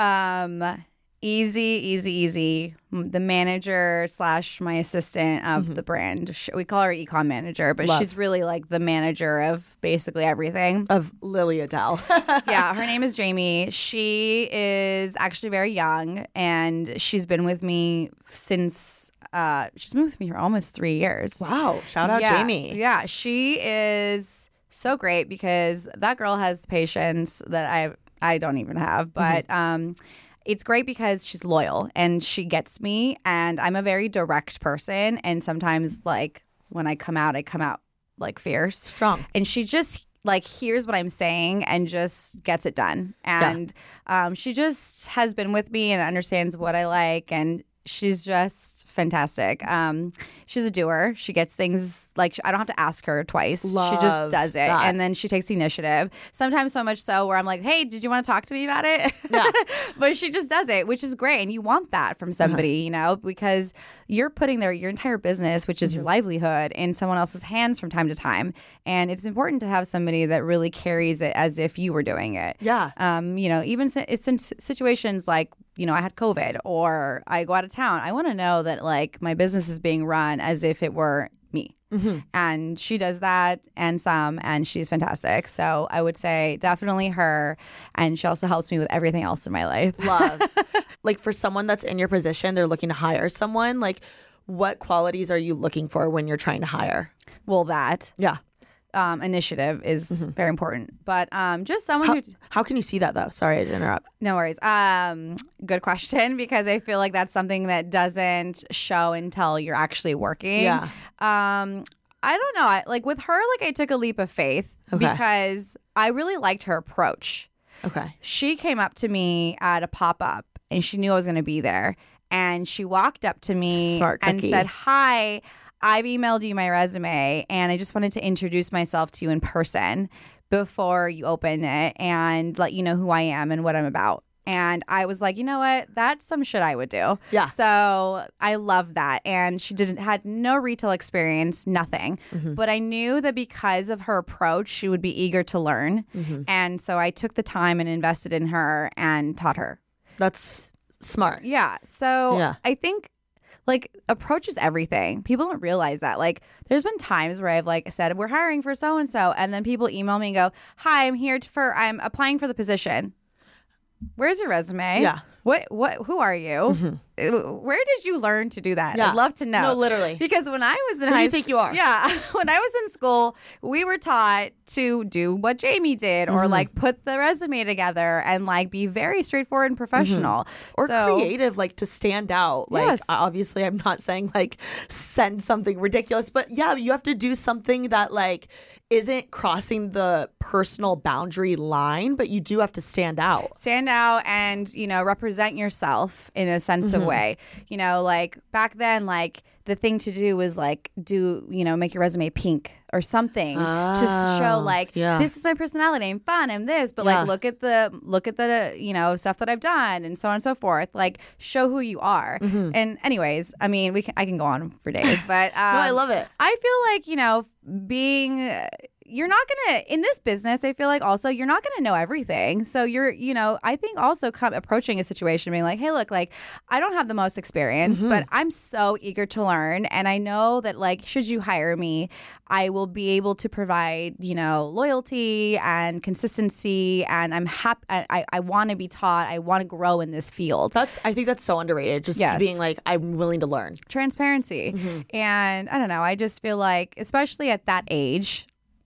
F: Um... Easy, easy, easy. The manager slash my assistant of mm-hmm. the brand. We call her e-com manager, but Love. she's really like the manager of basically everything.
A: Of Lily Adele.
F: Yeah, her name is Jamie. She is actually very young, and she's been with me since, uh, she's been with me for almost three years.
A: Wow. Shout out
F: yeah,
A: Jamie.
F: Yeah, she is so great because that girl has the patience that I, I don't even have. But, mm-hmm. um, it's great because she's loyal and she gets me, and I'm a very direct person, and sometimes like when I come out I come out like fierce,
A: strong,
F: and she just like hears what I'm saying and just gets it done. And yeah. um, she just has been with me and understands what I like, and she's just fantastic. Um, she's a doer. She gets things like I don't have to ask her twice.
A: Love
F: she just does it,
A: that.
F: And then she takes the initiative. Sometimes so much so where I'm like, "Hey, did you want to talk to me about it?"
A: Yeah.
F: But she just does it, which is great, and you want that from somebody, uh-huh. you know, because you're putting their your entire business, which is mm-hmm. your livelihood, in someone else's hands from time to time, and it's important to have somebody that really carries it as if you were doing it.
A: Yeah.
F: Um, you know, even it's in situations like, you know, I had COVID or I go out of town. I want to know that like my business is being run as if it were me. Mm-hmm. And she does that and some, and she's fantastic. So I would say definitely her. And she also helps me with everything else in my life.
A: Love. Like for someone that's in your position, they're looking to hire someone. Like what qualities are you looking for when you're trying to hire?
F: Well, that.
A: Yeah.
F: Um, initiative is mm-hmm. very important, but um, just someone
A: how,
F: who.
A: How can you see that though? Sorry to interrupt.
F: No worries. Um, good question, because I feel like that's something that doesn't show until you're actually working.
A: Yeah.
F: Um, I don't know. I, like with her, like I took a leap of faith okay. because I really liked her approach.
A: Okay.
F: She came up to me at a pop up, and she knew I was going to be there, and she walked up to me
A: Smart cookie.
F: and said, "Hi. I've emailed you my resume, and I just wanted to introduce myself to you in person before you open it and let you know who I am and what I'm about." And I was like, you know what? That's some shit I would do.
A: Yeah.
F: So I love that. And she didn't had no retail experience, nothing. Mm-hmm. But I knew that because of her approach, she would be eager to learn. Mm-hmm. And so I took the time and invested in her and taught her.
A: That's smart.
F: Yeah. So
A: yeah.
F: I think like approach is everything. People don't realize that. Like there's been times where I've like said, we're hiring for so and so, and then people email me and go, "Hi, I'm here for I'm applying for the position. Where's your resume?
A: Yeah.
F: What what who are you?" Mm-hmm. Where did you learn to do that?
A: Yeah.
F: I'd love to know.
A: No, literally.
F: Because when I was in
A: Who
F: high
A: do you think you are?
F: Yeah. When I was in school, we were taught to do what Jamie did or
A: Mm-hmm.
F: like put the resume together and like be very straightforward and professional.
A: Or
F: So-
A: creative, like to stand out. Like,
F: Yes.
A: obviously, I'm not saying like send something ridiculous, but yeah, you have to do something that like isn't crossing the personal boundary line, but you do have to stand out.
F: Stand out and, you know, represent yourself in a sense
A: Mm-hmm.
F: of way. You know, like back then, like the thing to do was like do, you know, make your resume pink or something to show like
A: Oh, yeah.
F: this is my personality. I'm fun. I'm this, but
A: Yeah.
F: like look at the look at the you know stuff that I've done and so on and so forth. Like show who you are.
A: Mm-hmm.
F: And anyways, I mean, we can I can go on for days, but um,
A: No, I love it.
F: I feel like you know being. You're not gonna in this business. I feel like also you're not gonna know everything. So you're, you know, I think also come approaching a situation being like, hey, look, like I don't have the most experience,
A: Mm-hmm.
F: but I'm so eager to learn, and I know that like should you hire me, I will be able to provide, you know, loyalty and consistency, and I'm happy. I I want to be taught. I want to grow in this field.
A: That's I think that's so underrated. Just
F: Yes.
A: being like, I'm willing to learn.
F: Transparency, and I don't know. I just feel like, especially at that age.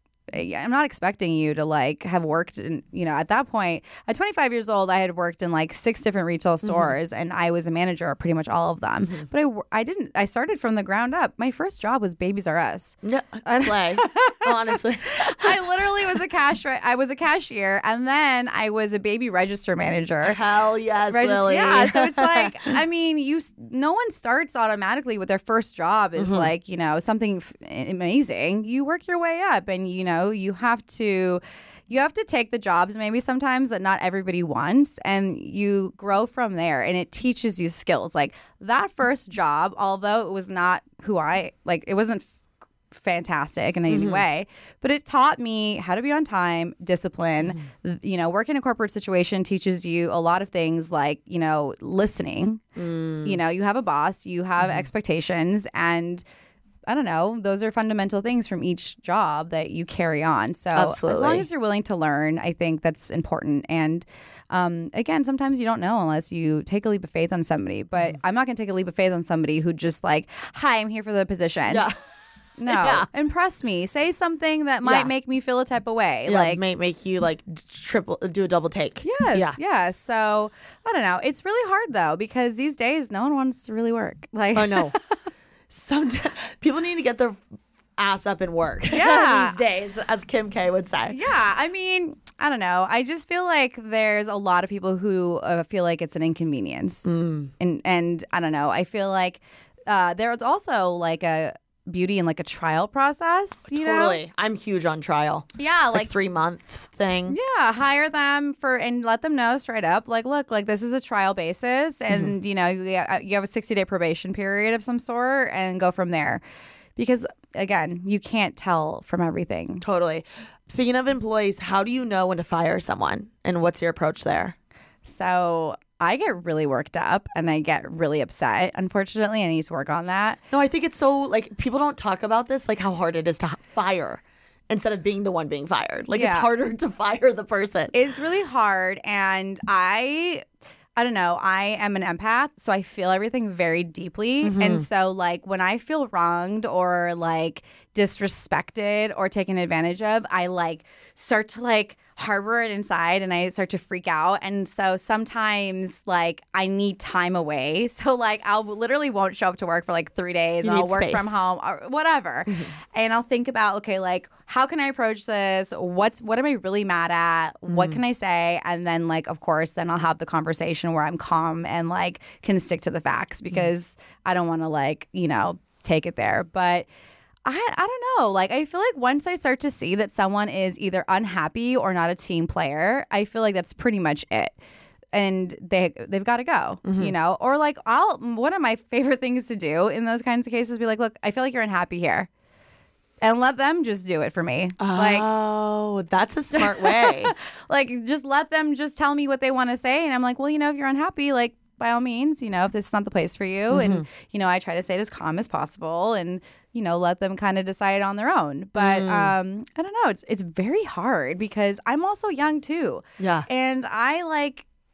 F: I'm not expecting you to like have worked in, you know, at that point at twenty-five years old, I had worked in like six different retail stores and I was a manager of pretty much all of them. But I, I didn't, I started from the ground up. My first job was Babies R Us.
A: Yeah, slay. Honestly,
F: I literally was a cash, I was a cashier and then I was a baby register manager.
A: hell yes,
F: Regis-
A: Lily.
F: Yeah, so it's like, I mean, you no one starts automatically with their first job is like, you know, something f- amazing. You work your way up and, you know, you have to you have to take the jobs maybe sometimes that not everybody wants and you grow from there and it teaches you skills. Like that first job, although it was not who I like, it wasn't f- fantastic in any way, but it taught me how to be on time, discipline. You know, work in a corporate situation teaches you a lot of things like, you know, listening. You know, you have a boss, you have expectations, and I don't know, those are fundamental things from each job that you carry on. So as long
A: Absolutely.
F: as you're willing to learn, I think that's important. And um, again, sometimes you don't know unless you take a leap of faith on somebody. But I'm not going to take a leap of faith on somebody who just like, hi, I'm here for the position.
A: Yeah.
F: No,
A: Yeah.
F: impress me. Say something that might
A: Yeah.
F: make me feel a type of way.
A: Yeah,
F: like,
A: may make you like d- triple, do a double take.
F: yes,
A: Yeah.
F: yeah. So I don't know. It's really hard though because these days no one wants to really work. Like,
A: I know. Some people need to get their ass up and work.
F: Yeah.
A: These days, as Kim K would say.
F: Yeah, I mean, I don't know. I just feel like there's a lot of people who uh, feel like it's an inconvenience,
A: Mm.
F: and and I don't know. I feel like uh, there's also like a beauty in like a trial process. You know?
A: Totally. I'm huge on trial.
F: Yeah,
A: Like,
F: like.
A: three months thing.
F: Yeah, hire them for and let them know straight up. Like, look, like this is a trial basis, and you know you, you have a sixty day probation period of some sort, and go from there. Because again, you can't tell from everything.
A: Totally. Speaking of employees, how do you know when to fire someone, and what's your approach there?
F: So I get really worked up and I get really upset. Unfortunately, I need to work on that.
A: No, I think it's so like people don't talk about this, like how hard it is to h- fire instead of being the one being fired. Like
F: Yeah.
A: it's harder to fire the person.
F: It's really hard, and I I don't know, I am an empath, so I feel everything very deeply. And so like when I feel wronged or like disrespected or taken advantage of, I like start to like harbor it inside and I start to freak out. And so sometimes like I need time away. So like I'll literally won't show up to work for like three days
A: You
F: and I'll
A: need
F: work
A: space.
F: from home or whatever. And I'll think about, okay, like how can I approach this? What's what am I really mad at? What can I say? And then like of course then I'll have the conversation where I'm calm and like can stick to the facts because I don't want to like, you know, take it there. But I, I don't know. Like, I feel like once I start to see that someone is either unhappy or not a team player, I feel like that's pretty much it. And they, they've got to go, you know? Or like, I'll, one of my favorite things to do in those kinds of cases be like, look, I feel like you're unhappy here. And let them just do it for me. Like,
A: Oh, that's a smart way.
F: like, just let them just tell me what they want to say. And I'm like, well, you know, if you're unhappy, like, by all means, you know, if this is not the place for you. And, you know, I try to stay as calm as possible and, you know, let them kind of decide on their own. But um, I don't know. It's it's very hard because I'm also young too.
A: Yeah.
F: And I like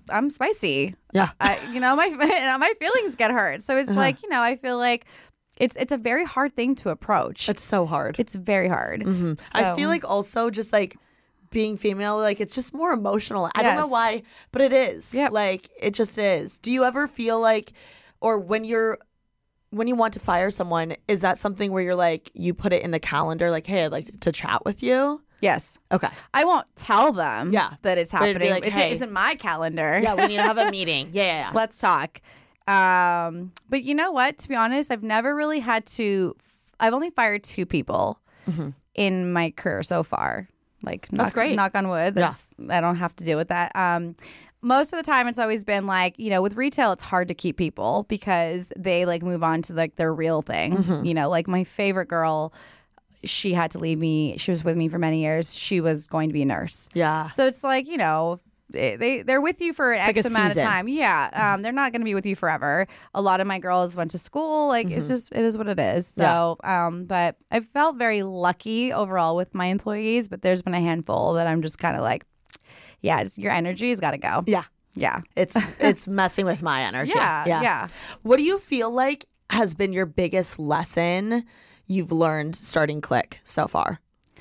F: I'm spicy.
A: Yeah.
F: I, you know, my my feelings get hurt. So it's uh-huh. like, you know, I feel like it's it's a very hard thing to approach.
A: It's so hard.
F: It's very hard.
A: Mm-hmm. So. I feel like also just like being female, like it's just more emotional. I yes. don't know why, but it is.
F: Yep.
A: Like it just is. Do you ever feel like, or when you're, when you want to fire someone, is that something where you're like, you put it in the calendar, like, hey, I'd like to chat with you?
F: Yes.
A: Okay.
F: I won't tell them
A: yeah.
F: that it's happening.
A: Like,
F: it's,
A: hey.
F: It isn't my calendar.
A: Yeah, we need to have a meeting. Yeah, yeah, yeah.
F: Let's talk. Um, but you know what? To be honest, I've never really had to, f- I've only fired two people mm-hmm. in my career so far. Like,
A: That's
F: knock,
A: great.
F: knock on wood. That's, yeah. I don't have to deal with that. Um, most of the time, it's always been like, you know, with retail, it's hard to keep people because they like move on to like their real thing. Mm-hmm. You know, like my favorite girl, she had to leave me. She was with me for many years. She was going to be a nurse.
A: Yeah.
F: So it's like, you know, they, they they're with you for an
A: it's
F: X
A: like
F: amount
A: season.
F: of time. Yeah. Um, they're not going to be with you forever. A lot of my girls went to school. Like mm-hmm. it's just, it is what it is. So, yeah. um, but I felt very lucky overall with my employees, but there's been a handful that I'm just kind of like, yeah, it's, your energy has got to go.
A: Yeah.
F: Yeah.
A: It's, it's messing with my energy.
F: Yeah, yeah. Yeah.
A: What do you feel like has been your biggest lesson you've learned starting Click so far?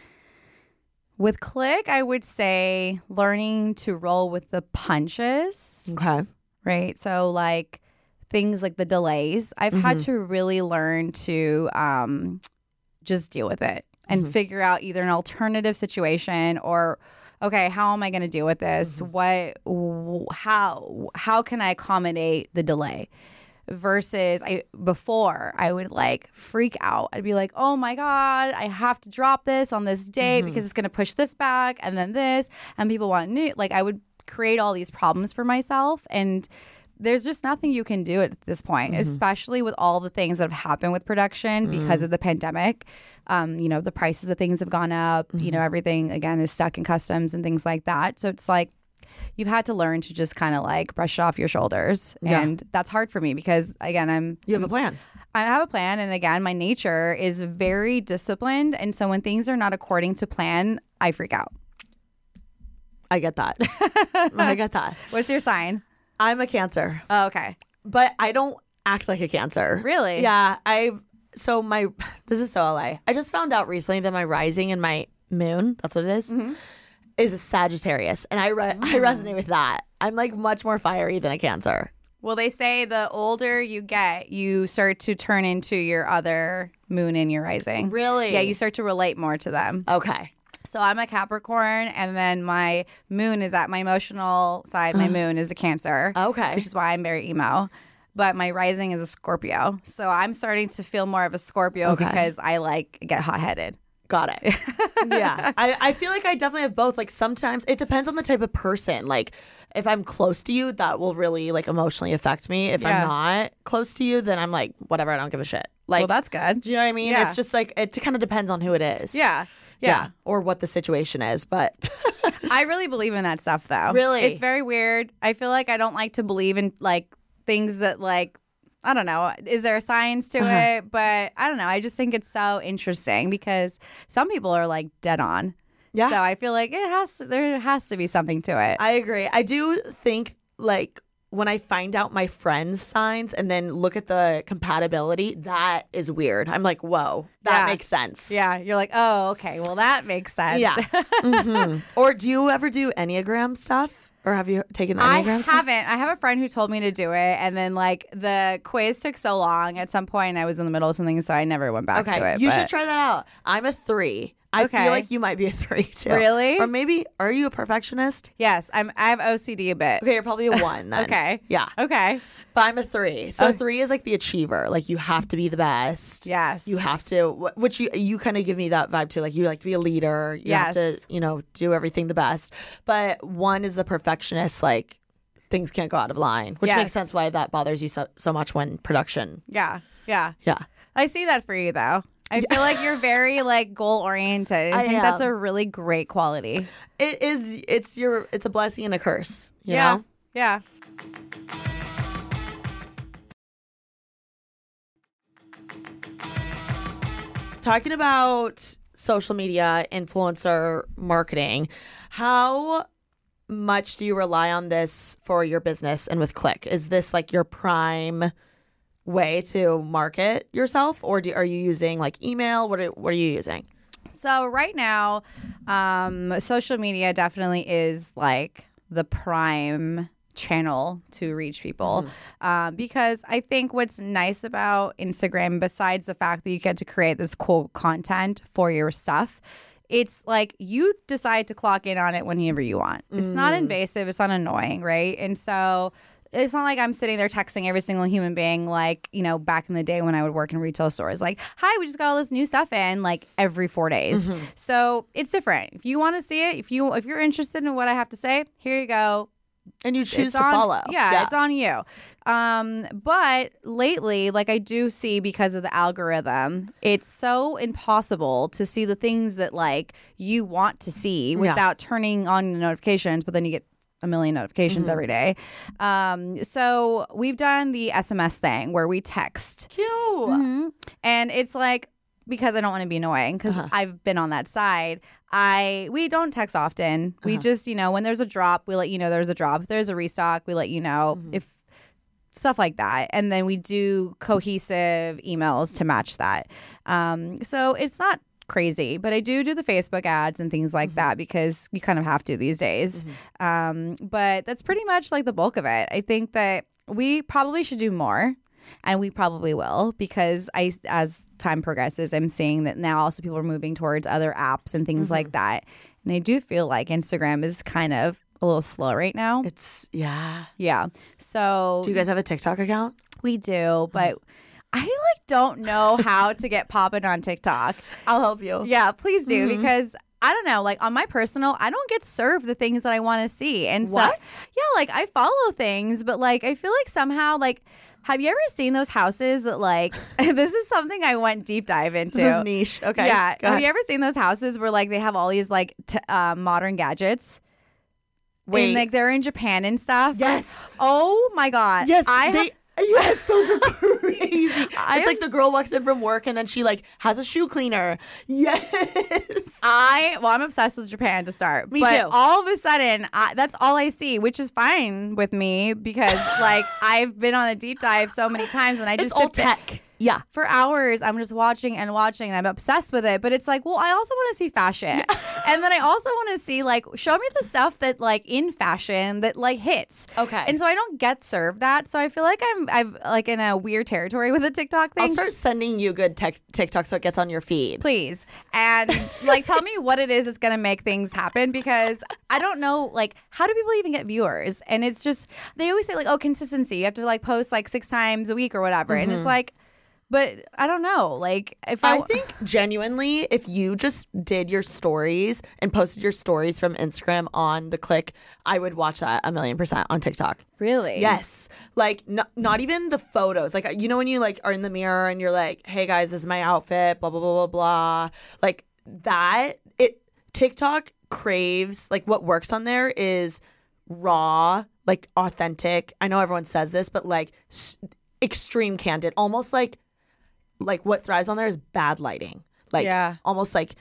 F: With Click, I would say learning to roll with the punches.
A: Okay.
F: Right? So like things like the delays, I've mm-hmm. had to really learn to um, just deal with it and mm-hmm. figure out either an alternative situation or, okay, how am I going to deal with this? Mm-hmm. What, how, how can I accommodate the delay? Versus I before I would like freak out. I'd be like, oh my God, I have to drop this on this date mm-hmm. because it's going to push this back and then this and people want new. Like I would create all these problems for myself and there's just nothing you can do at this point, mm-hmm. especially with all the things that have happened with production mm-hmm. because of the pandemic. Um, you know, the prices of things have gone up. Mm-hmm. You know, everything again is stuck in customs and things like that. So it's like, you've had to learn to just kind of like brush it off your shoulders.
A: Yeah.
F: And that's hard for me because, again, I'm...
A: You have a plan.
F: I have a plan. And again, my nature is very disciplined. And so when things are not according to plan, I freak out.
A: I get that. I get that.
F: What's your sign?
A: I'm a Cancer.
F: Oh, okay.
A: But I don't act like a Cancer.
F: Really?
A: Yeah. I've... So my... This is so L A. I just found out recently that my rising and my moon, that's what it is, mm-hmm. is a Sagittarius, and I re- I resonate with that. I'm like much more fiery than a Cancer.
F: Well, they say the older you get, you start to turn into your other moon and your rising.
A: Really?
F: Yeah, you start to relate more to them.
A: Okay.
F: So I'm a Capricorn, and then my moon is at my emotional side. My moon is a Cancer.
A: Okay.
F: Which is why I'm very emo. But my rising is a Scorpio. So I'm starting to feel more of a Scorpio okay. because I like get hot-headed.
A: Got it. Yeah. I, I feel like I definitely have both. Like sometimes it depends on the type of person. Like if I'm close to you, that will really like emotionally affect me. If yeah. I'm not close to you, then I'm like, whatever, I don't give a shit. Like,
F: well, that's good.
A: Do you know what I mean?
F: Yeah.
A: It's just like, it kind of depends on who it is.
F: Yeah. Yeah.
A: yeah. Or what the situation is. But
F: I really believe in that stuff though.
A: Really?
F: It's very weird. I feel like I don't like to believe in like things that like, I don't know. Is there a science to uh-huh. it? But I don't know. I just think it's so interesting because some people are like dead on.
A: Yeah.
F: So I feel like it has to, there has to be something to it.
A: I agree. I do think like when I find out my friends' signs and then look at the compatibility, that is weird. I'm like, whoa, that
F: yeah.
A: makes sense.
F: Yeah. You're like, oh, okay. Well, that makes sense.
A: Yeah. mm-hmm. Or do you ever do Enneagram stuff? Or have you taken the Enneagram
F: I
A: test?
F: haven't. I have a friend who told me to do it, and then like the quiz took so long. At some point, I was in the middle of something, so I never went back
A: okay.
F: to it.
A: You
F: but...
A: should try that out. I'm a three. I
F: okay.
A: feel like you might be a three too.
F: Really?
A: Or maybe, are you a perfectionist?
F: Yes, I'm. I have O C D a bit.
A: Okay, you're probably a one then.
F: Okay.
A: Yeah.
F: Okay.
A: But I'm a three. So okay. three is like the achiever. Like you have to be the best.
F: Yes.
A: You have to, which you you kind of give me that vibe too. Like you like to be a leader. You
F: yes.
A: have to, you know, do everything the best. But one is the perfectionist. Like things can't go out of line, which
F: yes.
A: makes sense why that bothers you so, so much when production.
F: Yeah. Yeah.
A: Yeah.
F: I see that for you though. I yeah. feel like you're very like goal oriented. I, I think am. That's a really great quality.
A: It is. It's your. It's a blessing and a curse. You
F: yeah.
A: know?
F: Yeah.
A: Talking about social media, influencer marketing, how much do you rely on this for your business and with Click? Is this like your prime way to market yourself, or do, are you using like email? What are, what are you using?
F: So right now, um, social media definitely is like the prime channel to reach people, mm-hmm. uh, because I think what's nice about Instagram, besides the fact that you get to create this cool content for your stuff, it's like you decide to clock in on it whenever you want. It's mm. not invasive. It's not annoying, right? And so it's not like I'm sitting there texting every single human being like, you know, back in the day when I would work in retail stores. Like, hi, we just got all this new stuff in like every four days. Mm-hmm. So it's different. If you want to see it, if, you, if you're interested in what I have to say, here you go.
A: And you choose
F: it's
A: to
F: on,
A: follow.
F: Yeah,
A: yeah,
F: it's on you. Um, but lately, like I do see because of the algorithm, it's so impossible to see the things that like you want to see without yeah. turning on the notifications, but then you get a million notifications mm-hmm. every day. Um, so we've done the S M S thing where we text.
A: Cute.
F: Mm-hmm. And it's like, because I don't want to be annoying, because uh-huh. I've been on that side. I we don't text often. Uh-huh. We just, you know, when there's a drop, we let you know there's a drop. If there's a restock, we let you know. Mm-hmm. If stuff like that. And then we do cohesive emails to match that. Um, so it's not crazy, but I do do the Facebook ads and things like mm-hmm. that because you kind of have to these days. Mm-hmm. Um, but that's pretty much like the bulk of it. I think that we probably should do more. And we probably will, because I, as time progresses, I'm seeing that now also people are moving towards other apps and things mm-hmm. like that. And I do feel like Instagram is kind of a little slow right now.
A: It's, yeah.
F: Yeah. So.
A: Do you guys have a TikTok account?
F: We do, but I like don't know how to get popping on TikTok.
A: I'll help you.
F: Yeah, please do, mm-hmm. because I don't know, like on my personal, I don't get served the things that I want to see. And
A: what?
F: So, yeah, like I follow things, but like I feel like somehow like, have you ever seen those houses that like, this is something I went deep dive into.
A: This is niche. Okay.
F: Yeah. Have you ever seen those houses where like they have all these like t- uh, modern gadgets?
A: Wait.
F: And like they're in Japan and stuff?
A: Yes.
F: Oh my God.
A: Yes.
F: I
A: they-
F: have-
A: Yes, those are crazy. It's
F: am,
A: like the girl walks in from work and then she like has a shoe cleaner. Yes.
F: I, well, I'm obsessed with Japan to start.
A: Me
F: but
A: too.
F: all of a sudden, I, that's all I see, which is fine with me because like I've been on a deep dive so many times and I just
A: it's all
F: sit
A: tech.
F: There.
A: Yeah.
F: For hours, I'm just watching and watching and I'm obsessed with it. But it's like, well, I also want to see fashion. Yeah. And then I also want to see, like, show me the stuff that, like, in fashion that, like, hits.
A: Okay.
F: And so I don't get served that. So I feel like I'm, I'm like, in a weird territory with the TikTok thing.
A: I'll start sending you good tech TikTok so it gets on your feed.
F: Please. And, like, tell me what it is that's going to make things happen because I don't know, like, how do people even get viewers? And it's just, they always say, like, oh, consistency. You have to, like, post, like, six times a week or whatever. Mm-hmm. And it's like, but I don't know. Like, if I,
A: I think genuinely, if you just did your stories and posted your stories from Instagram on the Click, I would watch that a million percent on TikTok.
F: Really?
A: Yes. Like, not, not even the photos. Like, you know, when you like are in the mirror and you're like, hey guys, this is my outfit, blah, blah, blah, blah, blah. Like that, it TikTok craves, like what works on there is raw, like authentic. I know everyone says this, but like s- extreme candid, almost like, like what thrives on there is bad lighting, like yeah. almost like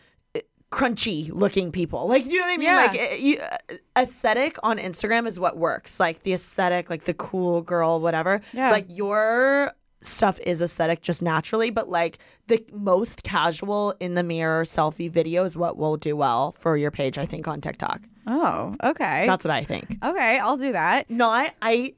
A: crunchy looking people, like, you know what I mean?
F: Yeah.
A: Like you, aesthetic on Instagram is what works, like the aesthetic, like the cool girl, whatever. Yeah. Like your stuff is aesthetic just naturally, but like the most casual in the mirror selfie video is what will do well for your page, I think, on TikTok.
F: Oh, okay.
A: That's what I think.
F: Okay, I'll do that.
A: No, I I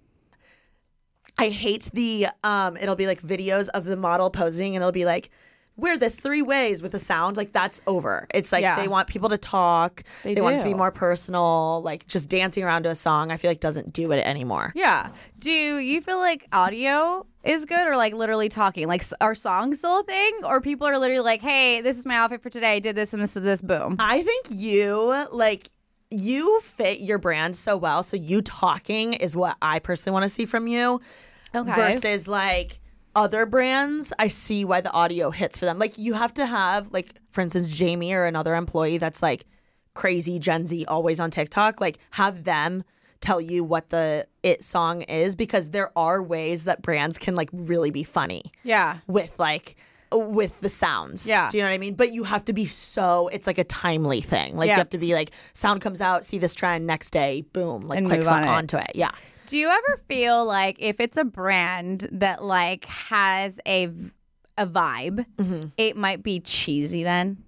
A: I hate the, um, it'll be like videos of the model posing and it'll be like, wear this three ways with a sound. Like that's over. It's like yeah. they want people to talk. They, they want it to be more personal. Like just dancing around to a song, I feel like doesn't do it anymore.
F: Yeah. Do you feel like audio is good or like literally talking? Like are songs still a thing? Or people are literally like, hey, this is my outfit for today. I did this and this and this, boom.
A: I think you like... you fit your brand so well. So you talking is what I personally want to see from you. Okay. Versus like other brands, I see why the audio hits for them. Like you have to have like, for instance, Jamie or another employee that's like crazy Gen Z, always on TikTok. Like have them tell you what the it song is, because there are ways that brands can like really be funny.
F: Yeah.
A: With like with the sounds.
F: Yeah.
A: Do you know what I mean? But you have to be so, it's like a timely thing. Like
F: Yeah.
A: you have to be like, sound comes out, see this trend, next day, boom, like
F: And
A: clicks
F: move on
A: on
F: it.
A: onto it. Yeah.
F: Do you ever feel like if it's a brand that like has a a vibe,
A: Mm-hmm.
F: it might be cheesy then?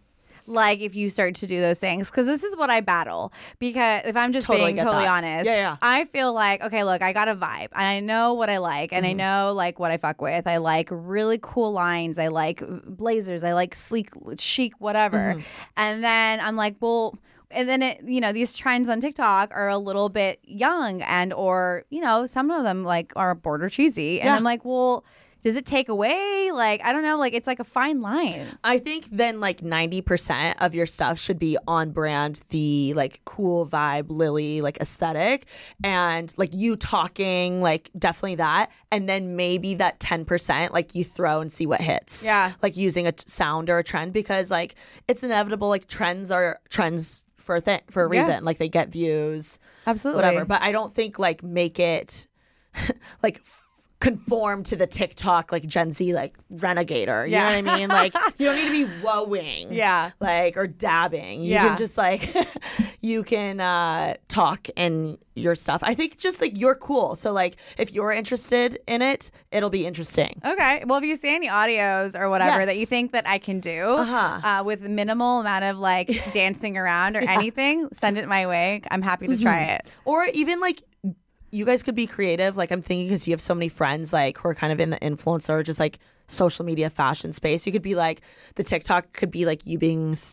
F: Like if you start to do those things, because this is what I battle. Because if I'm just
A: Totally
F: being
A: get
F: totally
A: that.
F: honest,
A: Yeah, yeah.
F: I feel like, okay, look, I got a vibe and I know what I like and I know like what I fuck with. I like really cool lines. I like blazers. I like sleek, chic, whatever. And then I'm like, well, and then it, you know, these trends on TikTok are a little bit young and or, you know, some of them like are border cheesy. And
A: Yeah.
F: I'm like, well, does it take away? Like, I don't know. Like, it's like a fine line.
A: I think then like ninety percent of your stuff should be on brand, the like cool vibe, Lily, like aesthetic, and like you talking, like definitely that. And then maybe that ten percent, like you throw and see what hits.
F: Yeah.
A: Like using a t- sound or a trend, because like it's inevitable, like trends are trends for a thing, for a
F: Yeah.
A: reason. Like they get views,
F: Absolutely.
A: whatever. But I don't think like make it like f- conform to the TikTok like Gen Z like renegader. You
F: Yeah.
A: know what I mean? Like you don't need to be woeing.
F: Yeah.
A: Like or dabbing. You
F: Yeah.
A: can just like you can uh talk in your stuff. I think just like you're cool. So like if you're interested in it, it'll be interesting.
F: Okay. Well, if you see any audios or whatever
A: Yes.
F: that you think that I can do
A: Uh-huh.
F: uh, with minimal amount of like dancing around or anything, send it my way. I'm happy to try it.
A: Or even like you guys could be creative. Like I'm thinking because you have so many friends like who are kind of in the influencer or just like social media fashion space. You could be like the TikTok could be like you being s-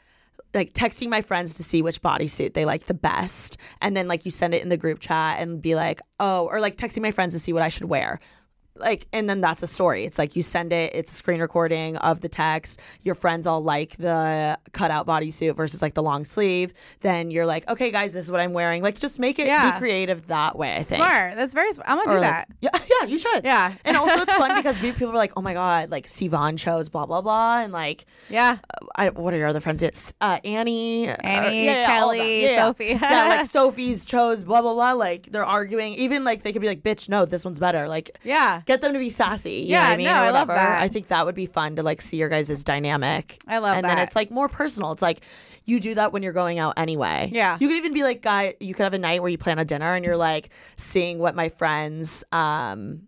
A: like texting my friends to see which bodysuit they like the best, and then like you send it in the group chat and be like, oh, or like texting my friends to see what I should wear. Like, and then that's a story. It's like you send it, it's a screen recording of the text. Your friends all like the cutout bodysuit versus like the long sleeve. Then you're like, okay, guys, this is what I'm wearing. Like, just make it
F: Yeah.
A: be creative that way, I think.
F: Smart. That's very smart. I'm going to
A: Or
F: do
A: like-
F: that.
A: yeah, yeah, you should.
F: Yeah.
A: And also, it's fun because we- people are like, oh my God, like Sivan chose blah, blah, blah. And like,
F: Yeah.
A: I, what are your other friends? It's uh, Annie, uh,
F: Annie,
A: yeah, yeah, all that.
F: Kelly,
A: Yeah, yeah.
F: Sophie.
A: yeah, like Sophie's chose blah blah blah. Like they're arguing. Even like they could be like, "Bitch, no, this one's better." Like,
F: Yeah.
A: get them to be sassy. You
F: Yeah,
A: know what I mean?
F: no,
A: Or
F: I love
A: whatever.
F: that.
A: I think that would be fun to like see your guys' dynamic.
F: I love
A: and
F: that.
A: then it's like more personal. It's like you do that when you're going out anyway.
F: Yeah.
A: You could even be like, guy. You could have a night where you plan a dinner and you're like seeing what my friends um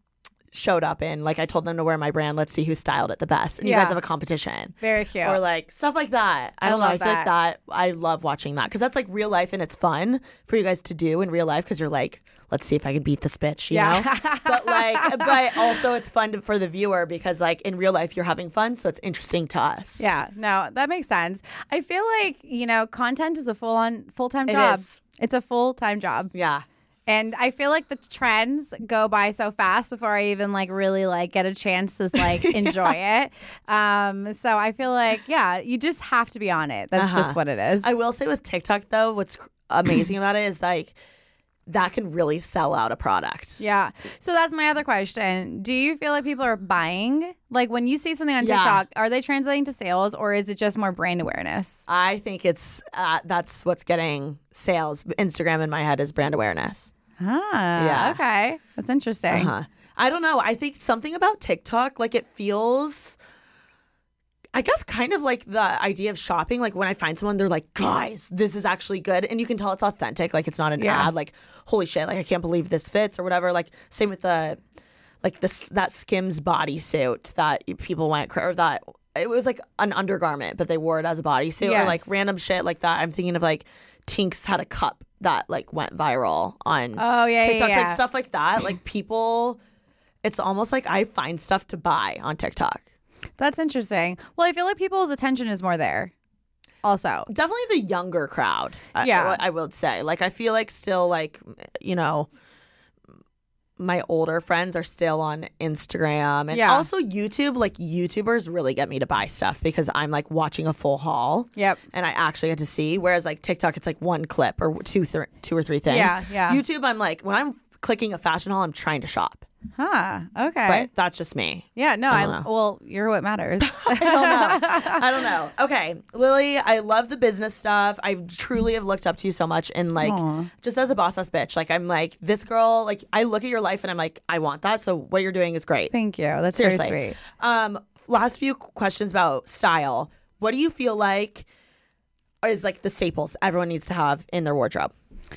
A: showed up in. Like I told them to wear my brand. Let's see who styled it the best. And you
F: Yeah.
A: guys have a competition.
F: Very cute.
A: Or like stuff like that. I
F: I
A: don't know.
F: love
A: I feel like
F: that.
A: that. I love watching that because that's like real life and it's fun for you guys to do in real life because you're like, let's see if I can beat this bitch, you
F: Yeah.
A: know? But like, but also it's fun to, for the viewer because like in real life you're having fun, so it's interesting to us.
F: Yeah, no, that makes sense. I feel like, you know, content is a full on full time
A: It
F: job.
A: is.
F: It's a full time job.
A: Yeah.
F: And I feel like the trends go by so fast before I even like really like get a chance to like enjoy it. Um, so I feel like, yeah, you just have to be on it. That's
A: Uh-huh.
F: just what it is.
A: I will say with TikTok though, what's cr- amazing about it is like that can really sell out a product.
F: Yeah. So that's my other question. Do you feel like people are buying? Like when you see something on
A: Yeah.
F: TikTok, are they translating to sales or is it just more brand awareness?
A: I think it's uh, that's what's getting sales. Instagram in my head is brand awareness.
F: Ah,
A: Yeah.
F: okay. That's interesting.
A: Uh-huh. I don't know. I think something about TikTok, like it feels, I guess, kind of like the idea of shopping. Like when I find someone, they're like, guys, this is actually good. And you can tell it's authentic. Like it's not an
F: Yeah.
A: ad. Like, holy shit, like I can't believe this fits or whatever. Like, same with the, like this, that Skims bodysuit that people went, cra- or that, it was like an undergarment, but they wore it as a bodysuit or like
F: Yes.
A: random shit like that. I'm thinking of like Tinks had a cup that like went viral on
F: Oh, yeah, yeah,
A: TikTok,
F: yeah.
A: like stuff like that. Like people, it's almost like I find stuff to buy on TikTok.
F: That's interesting. Well, I feel like people's attention is more there. Also,
A: Definitely the younger crowd. I-
F: Yeah.
A: I, I would say. Like I feel like still like, you know, my older friends are still on Instagram and
F: Yeah.
A: also YouTube. Like YouTubers really get me to buy stuff because I'm like watching a full haul.
F: Yep.
A: And I actually get to see. Whereas like TikTok, it's like one clip or two, th- two or three things.
F: Yeah, yeah.
A: YouTube, I'm like when I'm clicking a fashion haul, I'm trying to shop.
F: Huh. Okay.
B: But that's just me.
F: Yeah. No.
B: I
F: I,
B: don't know.
F: well, you're what matters.
B: I don't know. I don't know. Okay, Lily, I love the business stuff. I truly have looked up to you so much, and like,
F: Aw.
B: just as a boss ass bitch, like I'm like this girl. Like I look at your life and I'm like, I want that. So what you're doing is great.
F: Thank you. That's
B: Seriously.
F: very sweet.
B: Um, last few questions about style. What do you feel like is like the staples everyone needs to have in their wardrobe?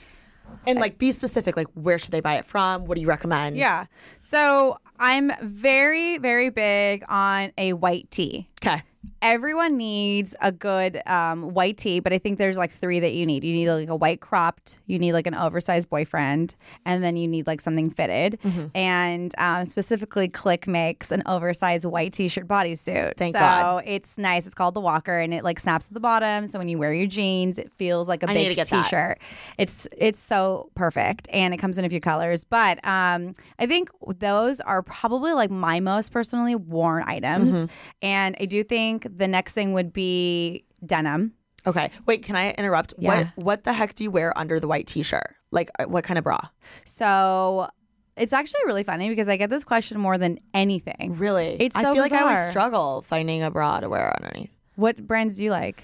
B: And like, be specific. Like, where should they buy it from? What do you recommend?
F: Yeah. So I'm very, very big on a white tee.
B: Okay.
F: Everyone needs a good um, white tee, but I think there's like three that you need. You need like a white cropped, you need like an oversized boyfriend, and then you need like something fitted.
B: Mm-hmm.
F: And um, specifically, Click makes an oversized white t-shirt bodysuit.
B: Thank
F: so
B: God.
F: it's nice. It's called the Walker, and it like snaps at the bottom. So when you wear your jeans, it feels like a
B: I need
F: big
B: to get that.
F: t-shirt. It's it's so perfect, and it comes in a few colors. But um, I think those are probably like my most personally worn items,
B: Mm-hmm.
F: and I do think the next thing would be denim.
B: Okay. Wait, can I interrupt?
F: Yeah.
B: What What the heck do you wear under the white t-shirt? Like, uh, what kind of bra?
F: So it's actually really funny because I get this question more than anything.
B: Really?
F: It's
B: I
F: so
B: feel like I always
F: bizarre.
B: struggle finding a bra to wear underneath.
F: What brands do you like?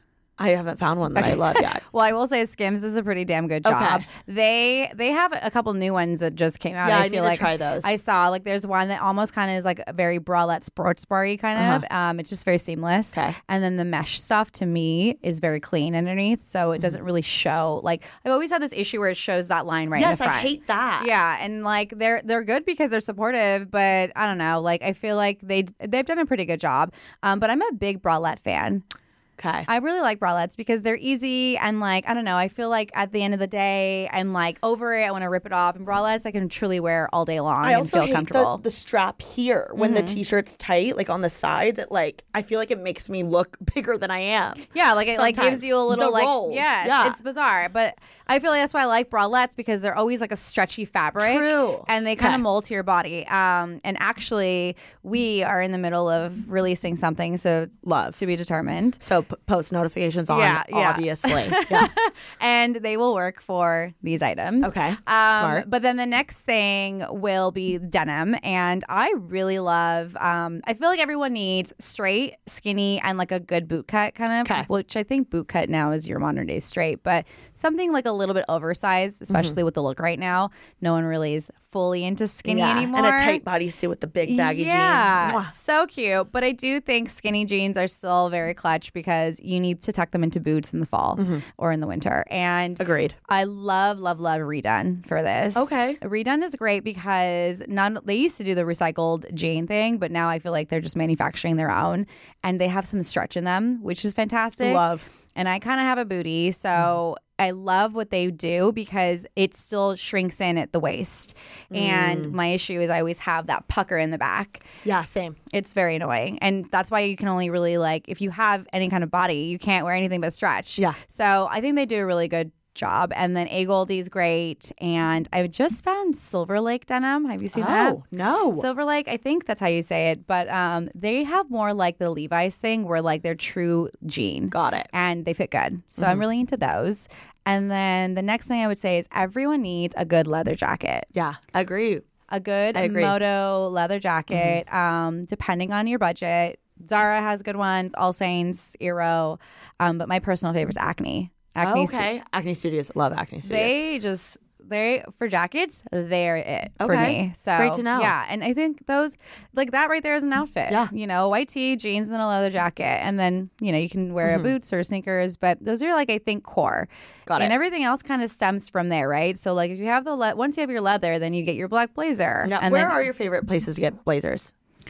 B: I haven't found one that I love yet.
F: Well, I will say Skims is a pretty damn good job.
B: Okay.
F: They they have a couple new ones that just came out.
B: Yeah,
F: I,
B: I
F: feel
B: need to
F: like
B: try those.
F: I saw like there's one that almost kind of is like a very bralette sports bar-y kind of. Um, it's just very seamless.
B: Okay.
F: And then the mesh stuff to me is very clean underneath, so it doesn't really show. Like I've always had this issue where it shows that line right
B: Yes,
F: in the front.
B: I hate that.
F: Yeah, and like they're they're good because they're supportive, but I don't know. Like I feel like they they've done a pretty good job. Um, but I'm a big bralette fan.
B: Okay.
F: I really like bralettes because they're easy and like I don't know. I feel like at the end of the day, I'm like over it. I want to rip it off. And bralettes, I can truly wear all day long
B: I
F: and
B: also
F: feel
B: hate
F: comfortable.
B: the, the strap here when the t-shirt's tight, like on the sides. It like I feel like it makes me look bigger than I am.
F: Yeah, like it like
B: Sometimes.
F: gives you a little
B: The
F: like
B: rolls.
F: yeah,
B: Yeah.
F: it's bizarre, but I feel like that's why I like bralettes because they're always like a stretchy fabric.
B: True.
F: And they kind of
B: Okay.
F: mold to your body. Um, and actually, we are in the middle of releasing something, so
B: Love.
F: to be determined.
B: So p- post notifications on,
F: Yeah, yeah.
B: obviously. Yeah.
F: And they will work for these items.
B: Okay.
F: Um,
B: Smart.
F: But then the next thing will be denim. And I really love, um, I feel like everyone needs straight, skinny, and like a good boot cut kind of,
B: Okay.
F: which I think boot cut now is your modern day straight, but something like a little bit oversized, especially with the look right now. No one really is fully into skinny
B: yeah.
F: anymore.
B: And a tight bodysuit with the big baggy
F: yeah,
B: jeans. Mwah.
F: so cute. But I do think skinny jeans are still very clutch because you need to tuck them into boots in the fall or in the winter. And
B: Agreed.
F: I love, love, love Redone for this.
B: Okay.
F: Redone is great because none they used to do the recycled jean thing, but now I feel like they're just manufacturing their own and they have some stretch in them, which is fantastic.
B: Love.
F: And I kind of have a booty, so I love what they do because it still shrinks in at the waist. And my issue is I always have that pucker in the back.
B: Yeah, same.
F: It's very annoying. And that's why you can only really like, if you have any kind of body, you can't wear anything but stretch.
B: Yeah.
F: So I think they do a really good job. And then A Goldie is great. And I just found Silver Lake denim. Have you seen that?
B: Oh, no.
F: Silver Lake, I think that's how you say it. But um, they have more like the Levi's thing where like they're true jean.
B: Got it.
F: And they fit good. So I'm really into those. And then the next thing I would say is everyone needs a good leather jacket.
B: Yeah, agree.
F: A good
B: I agree.
F: Moto leather jacket, um, depending on your budget. Zara has good ones, All Saints, Eero. Um, but my personal favorite is Acne. Acne
B: Oh, okay. Acne Studios. Love Acne Studios.
F: They just they for jackets, they're it for
B: Okay.
F: me. So
B: Great to know.
F: Yeah, and I think those like that right there is an outfit.
B: Yeah.
F: you know, white tee, jeans, and then a leather jacket, and then you know you can wear boots or sneakers. But those are like I think core.
B: Got
F: And
B: it.
F: everything else kind of stems from there, right? So like if you have the le- once you have your leather, then you get your black blazer.
B: Yeah.
F: And
B: Where
F: then,
B: are your favorite places to get blazers?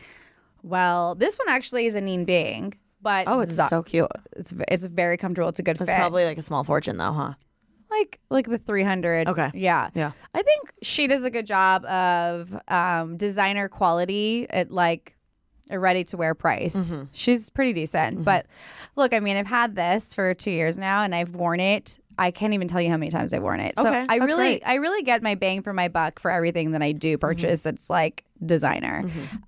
F: Well, this one actually is a Neen Bing, but
B: Oh, it's
F: Za-
B: so cute.
F: it's it's very comfortable. It's a good
B: That's
F: fit.
B: probably like a small fortune, though, huh?
F: like like the three hundred.
B: Okay.
F: Yeah.
B: Yeah.
F: I think she does a good job of um, designer quality at like a ready to wear price.
B: Mm-hmm.
F: She's pretty decent. But look, I mean, I've had this for two years now and I've worn it. I can't even tell you how many times I've worn it. So
B: Okay,
F: I
B: that's
F: really
B: great.
F: I really get my bang for my buck for everything that I do purchase.
B: Mm-hmm.
F: It's like designer.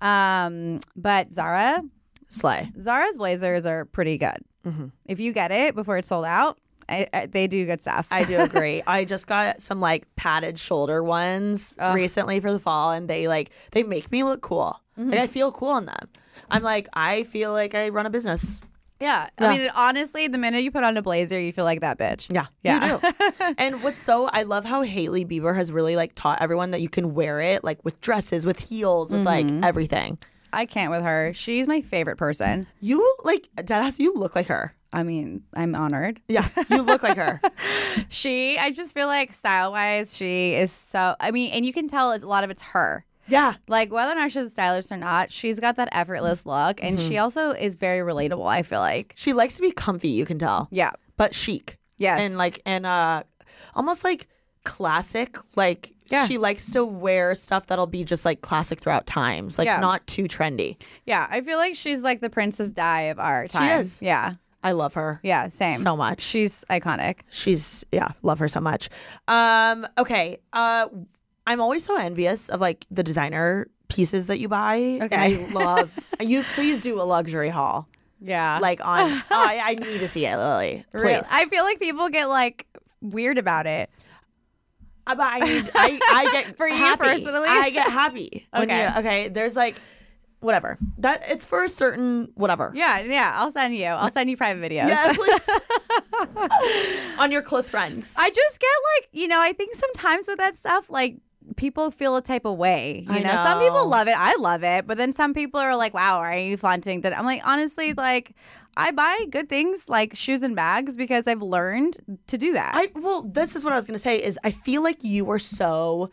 F: Um, but Zara,
B: Slay.
F: Zara's blazers are pretty good. If you get it before it's sold out, I, I, they do good stuff.
A: I do agree. I just got some like padded shoulder ones
F: Ugh.
A: recently for the fall, and they like they make me look cool.
F: Mm-hmm.
A: Like I feel cool in them. I'm like I feel like I run a business.
F: Yeah.
A: Yeah.
F: I mean, honestly, the minute you put on a blazer, you feel like that bitch.
A: Yeah,
F: Yeah.
A: you do. And what's so I love how Hailey Bieber has really like taught everyone that you can wear it like with dresses, with heels, with like everything.
F: I can't with her. She's my favorite person.
A: You like deadass. You look like her.
F: I mean, I'm honored.
A: Yeah, you look like her.
F: She, I just feel like style wise, she is so, I mean, and you can tell a lot of it's her.
A: Yeah.
F: Like whether or not she's a stylist or not, she's got that effortless look. And she also is very relatable, I feel like.
A: She likes to be comfy, you can tell.
F: Yeah.
A: But chic.
F: Yes.
A: And like, and uh, almost like classic. Like,
F: Yeah.
A: she likes to wear stuff that'll be just like classic throughout times. Like,
F: Yeah.
A: not too trendy.
F: Yeah. I feel like she's like the Princess Di of our
A: She
F: time.
A: is.
F: Yeah.
A: I love her.
F: Yeah. Same.
A: So much.
F: She's iconic.
A: She's, yeah, love her so much. Um, okay. Uh, I'm always so envious of like the designer pieces that you buy.
F: Okay.
A: And I love, you please do a luxury haul.
F: Yeah.
A: Like on, oh, I, I need to see it, Lily. Please.
F: Real. I feel like people get like weird about it.
A: Uh, But I need, I, I get
F: For you
A: happy.
F: personally?
A: I get happy. When
F: Okay.
A: you- okay. There's like, whatever. That it's for a certain whatever.
F: Yeah. Yeah. I'll send you. I'll send you private videos.
A: Yeah, please. On your close friends.
F: I just get like, you know, I think sometimes with that stuff, like people feel a type of way. You
A: I
F: know? some people
A: know.
F: love it. I love it. But then some people are like, wow, are you flaunting that? I'm like, honestly, like I buy good things like shoes and bags because I've learned to do that.
A: I well, this is what I was gonna say. Is I feel like you were so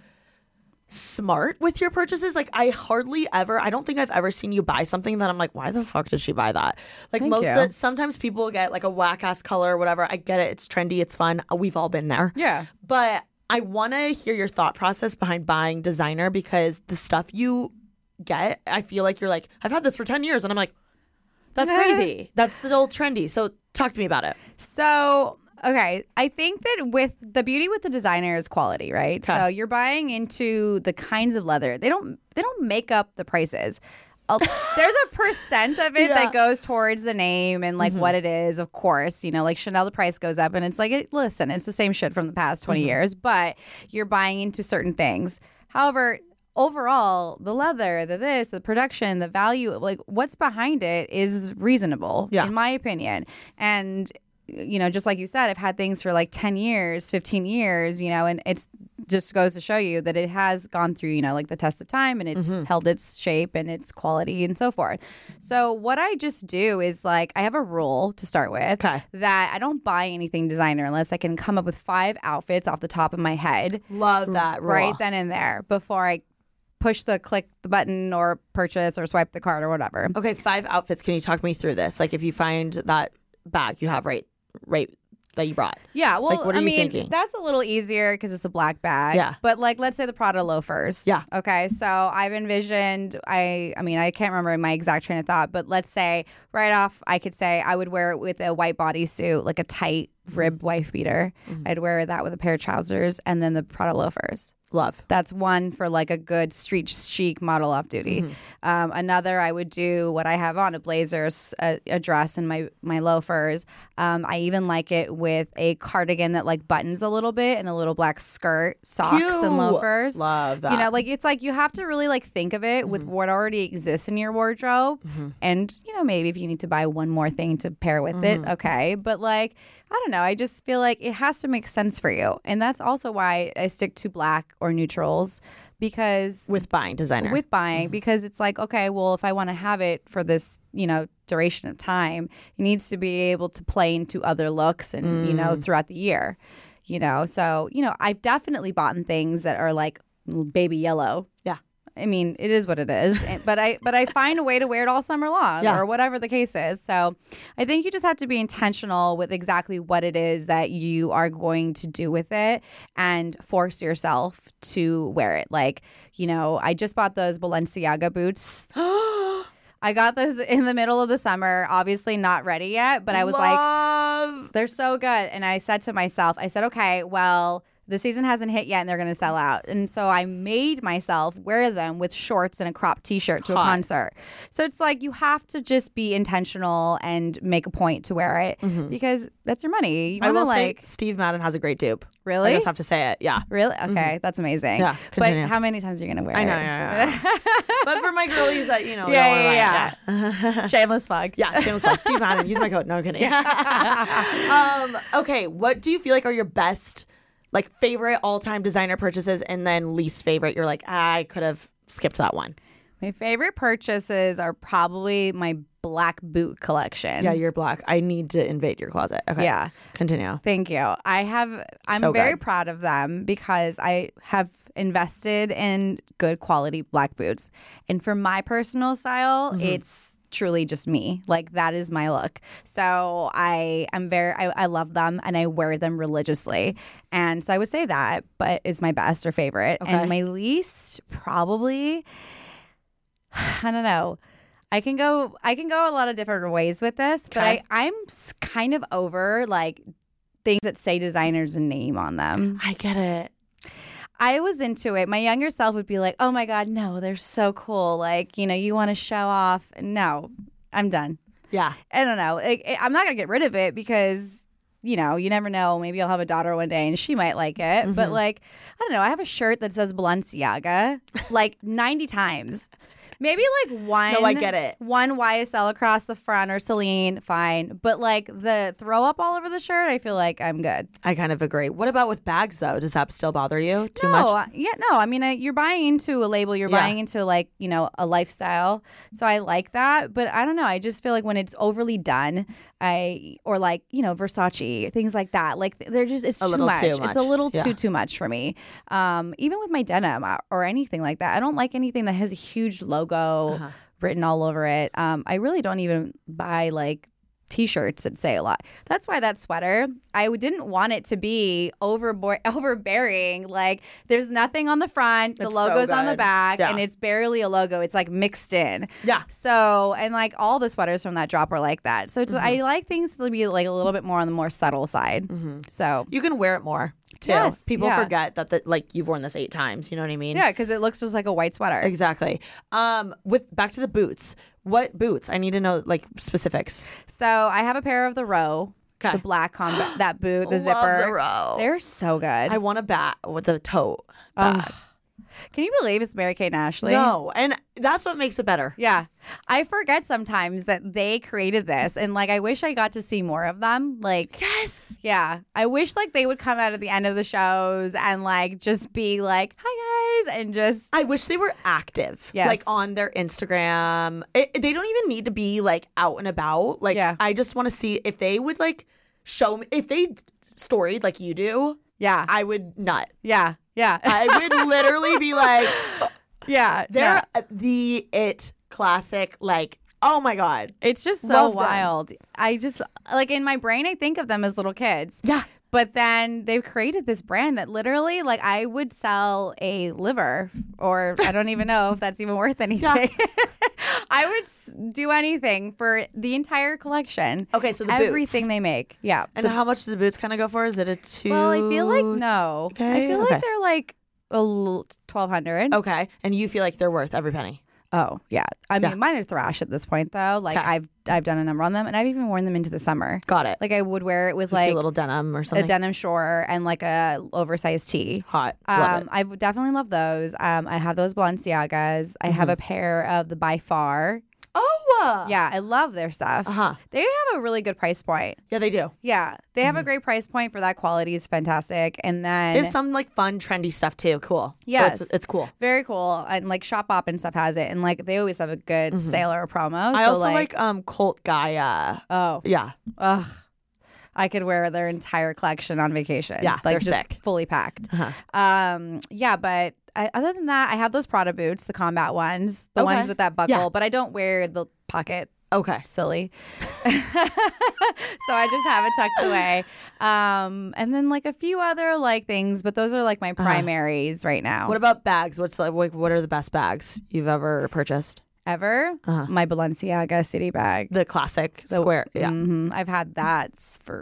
A: smart with your purchases. Like I hardly ever. I don't think I've ever seen you buy something that I'm like, why the fuck did she buy that? Like
F: Thank
A: most
F: you.
A: of the, sometimes people get like a whack ass color or whatever. I get it. It's trendy. It's fun. We've all been there.
F: Yeah.
A: But I want to hear your thought process behind buying designer because the stuff you get, I feel like you're like, I've had this for ten years. And I'm like, that's crazy. That's still trendy. So talk to me about it.
F: So, okay, I think that with the beauty with the designer is quality, right?
A: Okay.
F: So you're buying into the kinds of leather. They don't they don't make up the prices. Uh, there's a percent of it
A: Yeah.
F: that goes towards the name and like what it is, of course. You know, like Chanel, the price goes up and it's like, it, listen, it's the same shit from the past twenty years, but you're buying into certain things. However, overall, the leather, the this, the production, the value, like what's behind it is reasonable,
A: Yeah.
F: in my opinion. And you know, just like you said, I've had things for like ten years, fifteen years, you know, and it's just goes to show you that it has gone through, you know, like the test of time and it's held its shape and its quality and so forth. So what I just do is like, I have a rule to start with
A: Okay.
F: that I don't buy anything designer unless I can come up with five outfits off the top of my head
A: Love that rule.
F: right then and there before I push the click the button or purchase or swipe the card or whatever.
A: Okay, five outfits. Can you talk me through this? Like if you find that bag you have right, right that you brought.
F: Yeah, well,
A: Like, what are
F: I
A: you
F: mean,
A: thinking?
F: that's a little easier because it's a black bag.
A: Yeah.
F: But like, let's say the Prada loafers.
A: Yeah.
F: Okay, so I've envisioned. I, I mean, I can't remember my exact train of thought, but let's say right off, I could say I would wear it with a white bodysuit, like a tight ribbed wife beater. I'd wear that with a pair of trousers and then the Prada loafers.
A: Love.
F: That's one for like a good street chic model off duty. Um, another, I would do what I have on, a blazer, s- a, a dress, and my my loafers. Um, I even like it with a cardigan that like buttons a little bit and a little black skirt, socks,
A: Cute.
F: and loafers.
A: Love that.
F: You know, like it's like you have to really like think of it with what already exists in your wardrobe, and you know maybe if you need to buy one more thing to pair with it, okay. But like I don't know, I just feel like it has to make sense for you, and that's also why I stick to black or neutrals because
A: with buying designer.
F: with buying because it's like okay, well if I want to have it for this you know duration of time, it needs to be able to play into other looks and you know throughout the year, you know. So you know I've definitely bought in things that are like baby yellow.
A: Yeah.
F: I mean, it is what it is, And- but I but I find a way to wear it all summer long,
A: Yeah.
F: or whatever the case is. So, I think you just have to be intentional with exactly what it is that you are going to do with it, and force yourself to wear it. Like, you know, I just bought those Balenciaga boots. I got those in the middle of the summer. Obviously, not ready yet, but I was like,
A: Love.
F: they're so good. And I said to myself, I said, okay, well, the season hasn't hit yet and they're going to sell out. And so I made myself wear them with shorts and a cropped t-shirt to
A: Hot.
F: a concert. So it's like you have to just be intentional and make a point to wear it mm-hmm. because that's your money. You
A: I will
F: like,
A: say Steve Madden has a great dupe.
F: Really?
A: I just have to say it. Yeah.
F: Really? Okay. Mm-hmm. That's amazing.
A: Yeah.
F: Continue. But how many times are you going to wear
A: I know,
F: it?
A: yeah, yeah. But for my girlies that, you know,
F: yeah,
A: don't
F: yeah,
A: yeah.
F: yeah. Shameless plug.
A: Yeah, shameless plug. Steve Madden, use my code. No, I'm kidding. um, okay, what do you feel like are your best, like, favorite all-time designer purchases, and then least favorite? You're like, ah, I could have skipped that one.
F: My favorite purchases are probably my black boot collection.
A: Yeah, you're black. I need to invade your closet. Okay.
F: Yeah.
A: Continue.
F: Thank you. I have, I'm
A: So
F: very
A: good.
F: proud of them because I have invested in good quality black boots. And for my personal style, mm-hmm. it's truly just me. Like, that is my look. So I am very, I, I love them and I wear them religiously. And so I would say that, but is my best or favorite.
A: Okay.
F: And my least, probably, I don't know. I can go I can go a lot of different ways with this, but
A: Okay.
F: I, I'm s- kind of over like things that say designer's name on them.
A: I get it.
F: I was into it. My younger self would be like, oh my God, no, they're so cool. Like, you know, you want to show off. No, I'm done.
A: Yeah.
F: I don't know. It, it, I'm not going to get rid of it because, you know, you never know. Maybe I'll have a daughter one day and she might like it. Mm-hmm. But like, I don't know. I have a shirt that says Balenciaga like ninety times. Maybe like one.
A: No, I get it.
F: One Y S L across the front or Celine, fine. But like the throw up all over the shirt, I feel like I'm good.
A: I kind of agree. What about with bags, though? Does that still bother you too
F: no,
A: much?
F: Yeah, no. I mean, I, you're buying into a label. You're
A: Yeah.
F: buying into like, you know, a lifestyle. So I like that. But I don't know. I just feel like when it's overly done, I or like, you know, Versace, things like that. Like they're just it's
A: A
F: too
A: little
F: much.
A: too
F: It's
A: much.
F: a little
A: Yeah.
F: too too much for me. Um, even with my denim or anything like that, I don't like anything that has a huge logo. Uh-huh. written all over it. Um, I really don't even buy like t-shirts that say a lot. That's why that sweater, I didn't want it to be overbo- overbearing. Like there's nothing on the front, the
A: It's so
F: logo's on the
A: good.
F: back,
A: Yeah.
F: and it's barely a logo. It's like mixed in.
A: Yeah.
F: So, and like all the sweaters from that drop are like that. So it's
A: Mm-hmm.
F: I like things to be like a little bit more on the more subtle side.
A: Mm-hmm.
F: So
A: You can wear it more, too.
F: Yes,
A: People
F: yeah.
A: forget that, the, like, you've worn this eight times. You know what I mean?
F: yeah, because it looks just like a white sweater.
A: Exactly. Um, with back to the boots. What boots? I need to know like specifics.
F: So I have a pair of the Row,
A: 'Kay.
F: the black combat, that boot, the
A: Love
F: zipper.
A: the Row.
F: They're so good.
A: I want a bat with a tote bag.
F: Ugh. Can you believe it's Mary-Kate and Ashley?
A: No, and that's what makes it better.
F: Yeah. I forget sometimes that they created this, and like I wish I got to see more of them. Like,
A: Yes.
F: yeah, I wish like they would come out at the end of the shows and like just be like, "Hi guys," and just
A: I wish they were active,
F: Yes.
A: like on their Instagram. It, they don't even need to be like out and about. Like,
F: Yeah.
A: I just want to see if they would like show me if they storied like you do.
F: yeah,
A: I would nut.
F: yeah, yeah,
A: I would literally be like,
F: yeah.
A: they're
F: no.
A: the it classic. Like, oh my god,
F: It's just so
A: Love them.
F: wild. I just like in my brain, I think of them as little kids.
A: yeah.
F: But then they've created this brand that literally, like, I would sell a liver, or I don't even know if that's even worth anything. I would s- do anything for the entire collection.
A: Okay, so the
F: everything
A: boots.
F: they make, yeah.
A: And how much do the boots kind of go for? Is it a two?
F: Well, I feel like no.
A: Okay,
F: I feel
A: okay.
F: like they're like a twelve hundred.
A: Okay, and you feel like they're worth every penny.
F: Oh yeah. I mean,
A: Yeah.
F: mine are thrash at this point though. Like
A: 'Kay.
F: I've I've done a number on them, and I've even worn them into the summer.
A: Got it.
F: Like I would wear it with
A: Like
F: like
A: a little denim or
F: a
A: something.
F: denim short and like a oversized tee.
A: Hot. Love
F: Um,
A: it.
F: I would definitely love those. Um, I have those Balenciagas. I
A: Mm-hmm.
F: have a pair of the By Far.
A: Oh.
F: Yeah, I love their stuff.
A: Uh huh.
F: They have a really good price point.
A: Yeah, they do.
F: Yeah, they have a
A: Mm-hmm.
F: great price point for that quality. Is fantastic. And then
A: There's some like fun, trendy stuff too. Cool.
F: Yes.
A: it's, it's cool.
F: very cool. And like Shop Up and stuff has it. And like they always have a good sale or a promo.
A: Mm-hmm. I
F: so,
A: also like, um Colt Gaia.
F: oh,
A: Yeah.
F: ugh. I could wear their entire collection on vacation.
A: Yeah,
F: like
A: they're
F: just
A: sick.
F: fully packed.
A: Uh-huh.
F: Um, yeah, but I, other than that, I have those Prada boots, the combat ones, the
A: Okay.
F: ones with that buckle.
A: Yeah.
F: But I don't wear the pocket.
A: Okay.
F: Silly. So I just have it tucked away. Um, and then like a few other like things, but those are like my primaries right now.
A: What about bags? What's like what what are the best bags you've ever purchased?
F: Ever?
A: Uh-huh.
F: My Balenciaga city bag.
A: The classic
F: The-
A: square. Yeah.
F: Mhm. I've had that for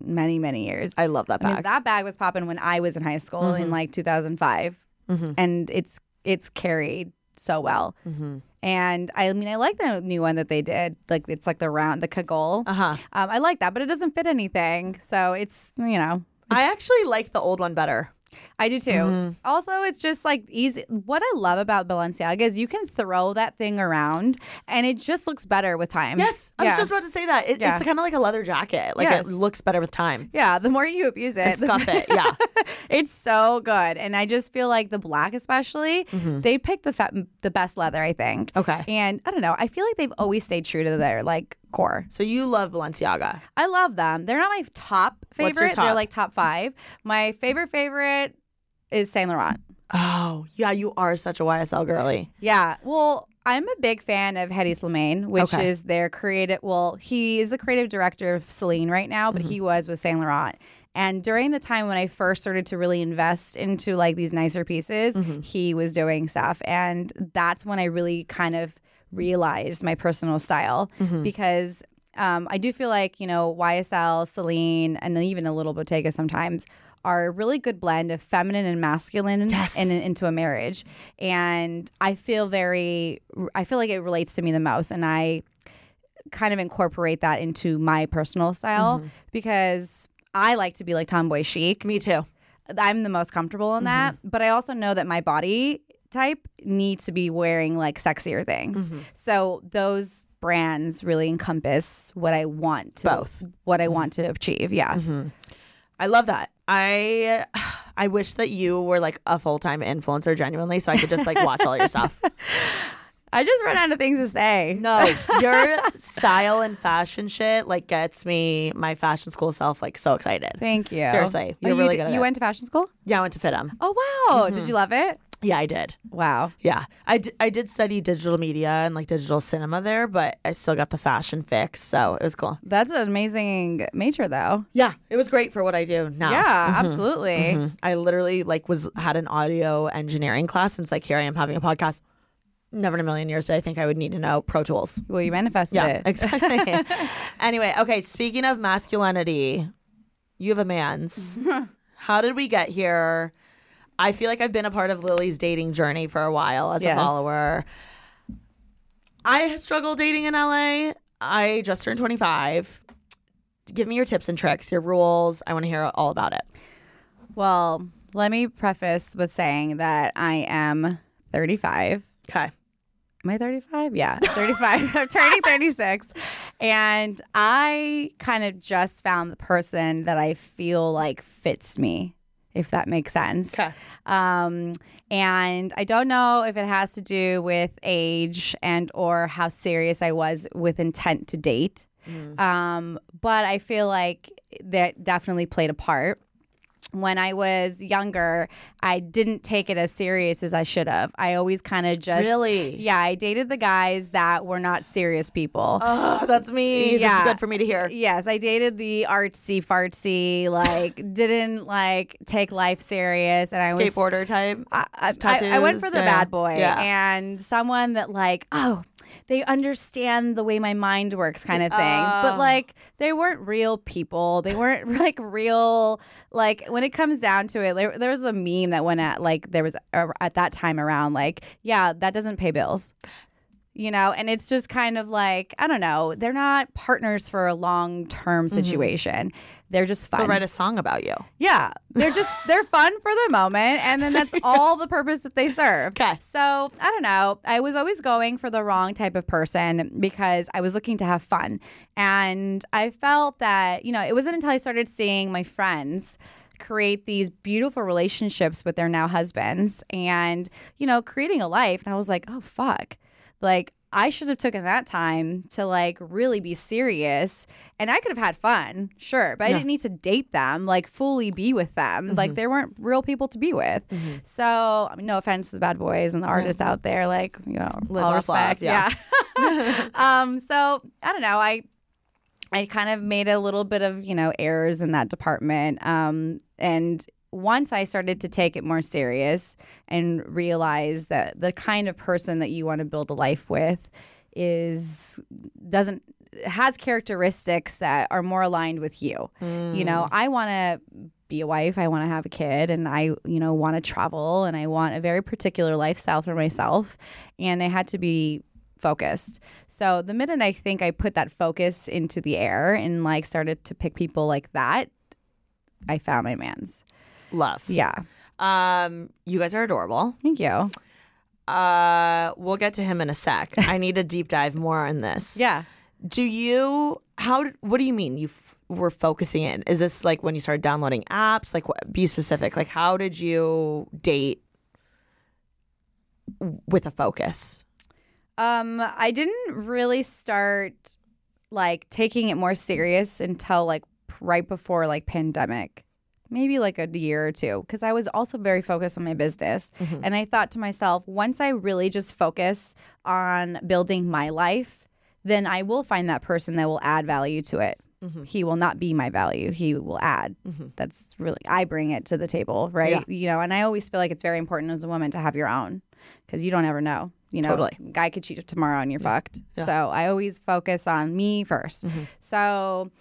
F: many, many years.
B: I love that
F: I
B: bag.
F: mean, that bag was popping when I was in high school
B: Mm-hmm.
F: in like two thousand five.
B: Mm-hmm.
F: And it's it's carried so well.
B: Mm-hmm.
F: And I mean, I like the new one that they did. Like, it's like the round, the Kagol.
B: Uh-huh.
F: Um, I like that, but it doesn't fit anything. So it's, you know.
B: I actually like the old one better.
F: I do too.
B: Mm-hmm.
F: Also, it's just like easy. What I love about Balenciaga is you can throw that thing around and it just looks better with time.
B: Yes, I
F: Yeah.
B: was just about to say that. It,
F: Yeah.
B: It's kind of like a leather jacket. Like
F: Yes.
B: it looks better with time.
F: Yeah, the more you abuse it,
B: And scuff it, yeah.
F: it's so good. And I just feel like the black, especially, they picked the fa- the best leather, I think.
B: Okay.
F: And I don't know. I feel like they've always stayed true to their like core.
B: So you love Balenciaga.
F: I love them. They're not my top favorite.
B: What's your top?
F: They're like top five. My favorite favorite is Saint Laurent.
B: Oh, yeah, you are such a Y S L girly.
F: Yeah. Well, I'm a big fan of Hedi Slimane, which
B: Okay.
F: is their creative. Well, he is the creative director of Celine right now, but
B: Mm-hmm.
F: he was with Saint Laurent. And during the time when I first started to really invest into like these nicer pieces,
B: Mm-hmm.
F: he was doing stuff. And that's when I really kind of realized my personal style
B: Mm-hmm.
F: because um, I do feel like, you know, Y S L, Celine, and even a little Bottega sometimes are a really good blend of feminine and masculine
B: Yes.
F: in, into a marriage. And I feel very, I feel like it relates to me the most. And I kind of incorporate that into my personal style
B: Mm-hmm.
F: because I like to be like tomboy chic.
B: Me too.
F: I'm the most comfortable in that.
B: Mm-hmm.
F: But I also know that my body type needs to be wearing like sexier things.
B: Mm-hmm.
F: So those brands really encompass what I want to
B: Both.
F: what I want to achieve. Yeah.
B: I love that. I I wish that you were like a full-time influencer genuinely so I could just like watch all your stuff.
F: I just run out of things to say.
B: No, your style and fashion shit like gets me, my fashion school self, like so excited.
F: Thank you.
B: Seriously,
F: Oh,
B: you're
F: you
B: really
F: d-
B: good at
F: You
B: it.
F: went to fashion school?
B: Yeah, I went to F I T M.
F: Oh wow! Did you love it?
B: Yeah, I did.
F: Wow.
B: Yeah, I, d- I did study digital media and like digital cinema there, but I still got the fashion fix, so it was cool.
F: That's an amazing major, though.
B: Yeah, it was great for what I do now.
F: Yeah, absolutely.
B: Mhm. I literally like was had an audio engineering class, and it's like here I am having a podcast. Never in a million years did I think I would need to know Pro Tools.
F: Well, you manifested
B: Yeah,
F: it.
B: exactly. Anyway, okay. Speaking of masculinity, you have a man's. How did we get here? I feel like I've been a part of Lily's dating journey for a while as
F: Yes.
B: a follower. I struggle dating in L A. I just turned twenty-five. Give me your tips and tricks, your rules. I want to hear all about it.
F: Well, let me preface with saying that I am thirty-five.
B: Okay.
F: Am I thirty-five? Yeah, thirty-five. I'm turning thirty-six. And I kind of just found the person that I feel like fits me, if that makes sense.
B: Okay.
F: Um, and I don't know if it has to do with age and or how serious I was with intent to date. Um, but I feel like that definitely played a part. When I was younger, I didn't take it as serious as I should have. I always kind of just
B: Really?
F: yeah. I dated the guys that were not serious people.
B: Oh, that's me. This
F: Yeah.
B: is good for me to hear.
F: Yes, I dated the artsy fartsy, like didn't like take life serious, and I was
B: Skateboarder type.
F: I, I, I went for the
B: Yeah.
F: bad boy
B: Yeah.
F: and someone that like, oh, they understand the way my mind works kind of thing. But
B: Oh.
F: like they weren't real people. They weren't like real, like when it comes down to it, there, there was a meme that went at like there was uh, at that time around like, yeah, that doesn't pay bills. You know, and it's just kind of like, I don't know, they're not partners for a long-term situation. They're just fun.
B: They'll write a song about you.
F: Yeah, they're just they're fun for the moment, and then that's all the purpose that they serve.
B: 'Kay.
F: So I don't know. I was always going for the wrong type of person because I was looking to have fun, and I felt that you know it wasn't until I started seeing my friends create these beautiful relationships with their now husbands, and you know creating a life, and I was like, oh fuck, like. I should have taken that time to like really be serious, and I could have had fun, sure, but I
B: Yeah.
F: didn't need to date them, like fully be with them.
B: Mm-hmm.
F: Like they weren't real people to be with. So, I mean, no offense to the bad boys and the artists out there, like you know,
B: Live,
F: all
B: laugh,
F: respect,
B: yeah.
F: yeah. um, so I don't know, I. I kind of made a little bit of, you know, errors in that department. Um, and once I started to take it more serious and realize that the kind of person that you want to build a life with is doesn't has characteristics that are more aligned with you. Mm. You know, I want to be a wife. I want to have a kid, and I, you know, want to travel, and I want a very particular lifestyle for myself. And I had to be focused. So the minute I think I put that focus into the air and like started to pick people like that, I found my man's.
A: Love.
F: Yeah.
A: Um, you guys are adorable.
F: Thank you.
A: Uh, we'll get to him in a sec. I need a deep dive more on this.
F: Yeah.
A: Do you, how, what do you mean you f- were focusing in? Is this like when you started downloading apps? Like, what, be specific. Like, how did you date with a focus?
F: Um, I didn't really start like taking it more serious until like right before like pandemic. Maybe like a year or two, because I was also very focused on my business. Mm-hmm. And I thought to myself, once I really just focus on building my life, then I will find that person that will add value to it. Mm-hmm. He will not be my value. He will add. Mm-hmm. That's really, I bring it to the table, right? Yeah. You know, and I always feel like it's very important as a woman to have your own, because you don't ever know. You know,
A: totally.
F: Guy could cheat tomorrow and you're yeah. fucked.
A: Yeah.
F: So I always focus on me first. Mm-hmm. So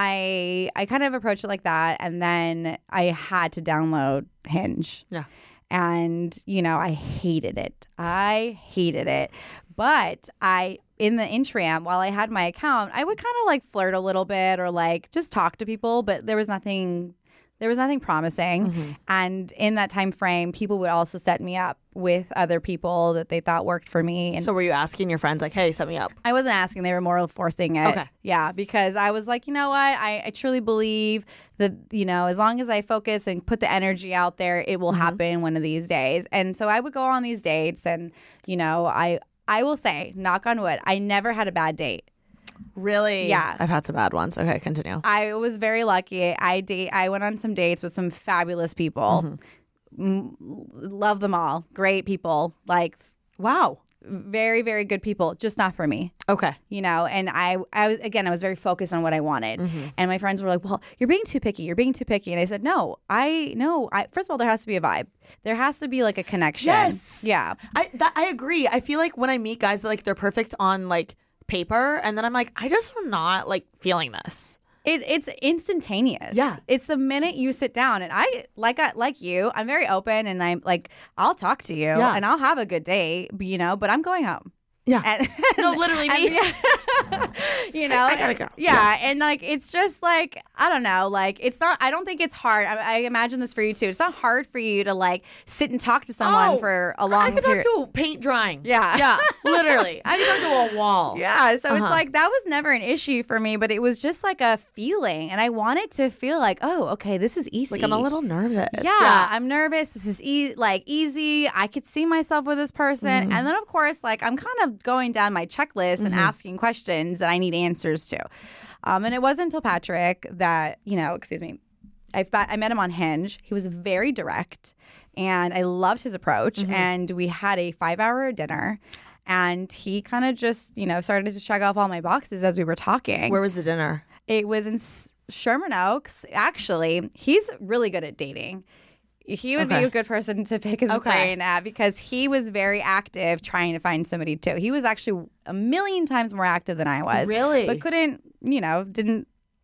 F: I I kind of approached it like that. And then I had to download Hinge.
A: Yeah.
F: And, you know, I hated it. I hated it. But I, in the interim, while I had my account, I would kind of like flirt a little bit or like just talk to people. But there was nothing... There was nothing promising. Mm-hmm. And in that time frame, people would also set me up with other people that they thought worked for me. And
A: so were you asking your friends like, hey, set me up?
F: I wasn't asking. They were more forcing it.
A: Okay.
F: Yeah, because I was like, you know what? I, I truly believe that, you know, as long as I focus and put the energy out there, it will mm-hmm. happen one of these days. And so I would go on these dates and, you know, I I will say, knock on wood, I never had a bad date.
A: Really?
F: Yeah.
A: I've had some bad ones. Okay, continue.
F: I was very lucky. I date. I went on some dates with some fabulous people. Mm-hmm. Love them all. Great people. Like,
A: wow.
F: Very, very good people. Just not for me.
A: Okay.
F: You know, and I, I was, again, I was very focused on what I wanted. Mm-hmm. And my friends were like, well, you're being too picky. You're being too picky. And I said, no, I, no. I, first of all, there has to be a vibe. There has to be like a connection.
A: Yes.
F: Yeah.
A: I, that, I agree. I feel like when I meet guys that like they're perfect on like paper, and then I'm like, I just am not like feeling this.
F: It, it's instantaneous.
A: Yeah,
F: it's the minute you sit down, and I like I like you. I'm very open, and I'm like, I'll talk to you, yeah. and I'll have a good day, you know. But I'm going home.
A: Yeah,
F: and,
A: no, literally me.
F: And, yeah. You know,
A: I, I gotta go.
F: Yeah. yeah, and like it's just like I don't know, like it's not. I don't think it's hard. I, I imagine this for you too. It's not hard for you to like sit and talk to someone
A: oh,
F: for a long.
A: I could
F: period.
A: talk to paint drying.
F: Yeah,
A: yeah, literally. I could talk to a wall.
F: Yeah, so
A: uh-huh.
F: it's like that was never an issue for me, but it was just like a feeling, and I wanted to feel like, oh, okay, this is easy.
A: Like I'm a little nervous.
F: Yeah, yeah. I'm nervous. This is e- like easy. I could see myself with this person, mm-hmm. and then of course, like I'm kind of going down my checklist mm-hmm. and asking questions that I need answers to. Um, and it wasn't until Patrick that, you know, excuse me, I, I met him on Hinge. He was very direct, and I loved his approach. Mm-hmm. And we had a five-hour dinner, and he kind of just, you know, started to check off all my boxes as we were talking.
A: Where was the dinner?
F: It was in Sherman Oaks. Actually, he's really good at dating. He would okay. be a good person to pick his
A: okay.
F: brain at, because he was very active trying to find somebody too. He was actually a million times more active than I was.
A: Really?
F: But couldn't, you know, didn't,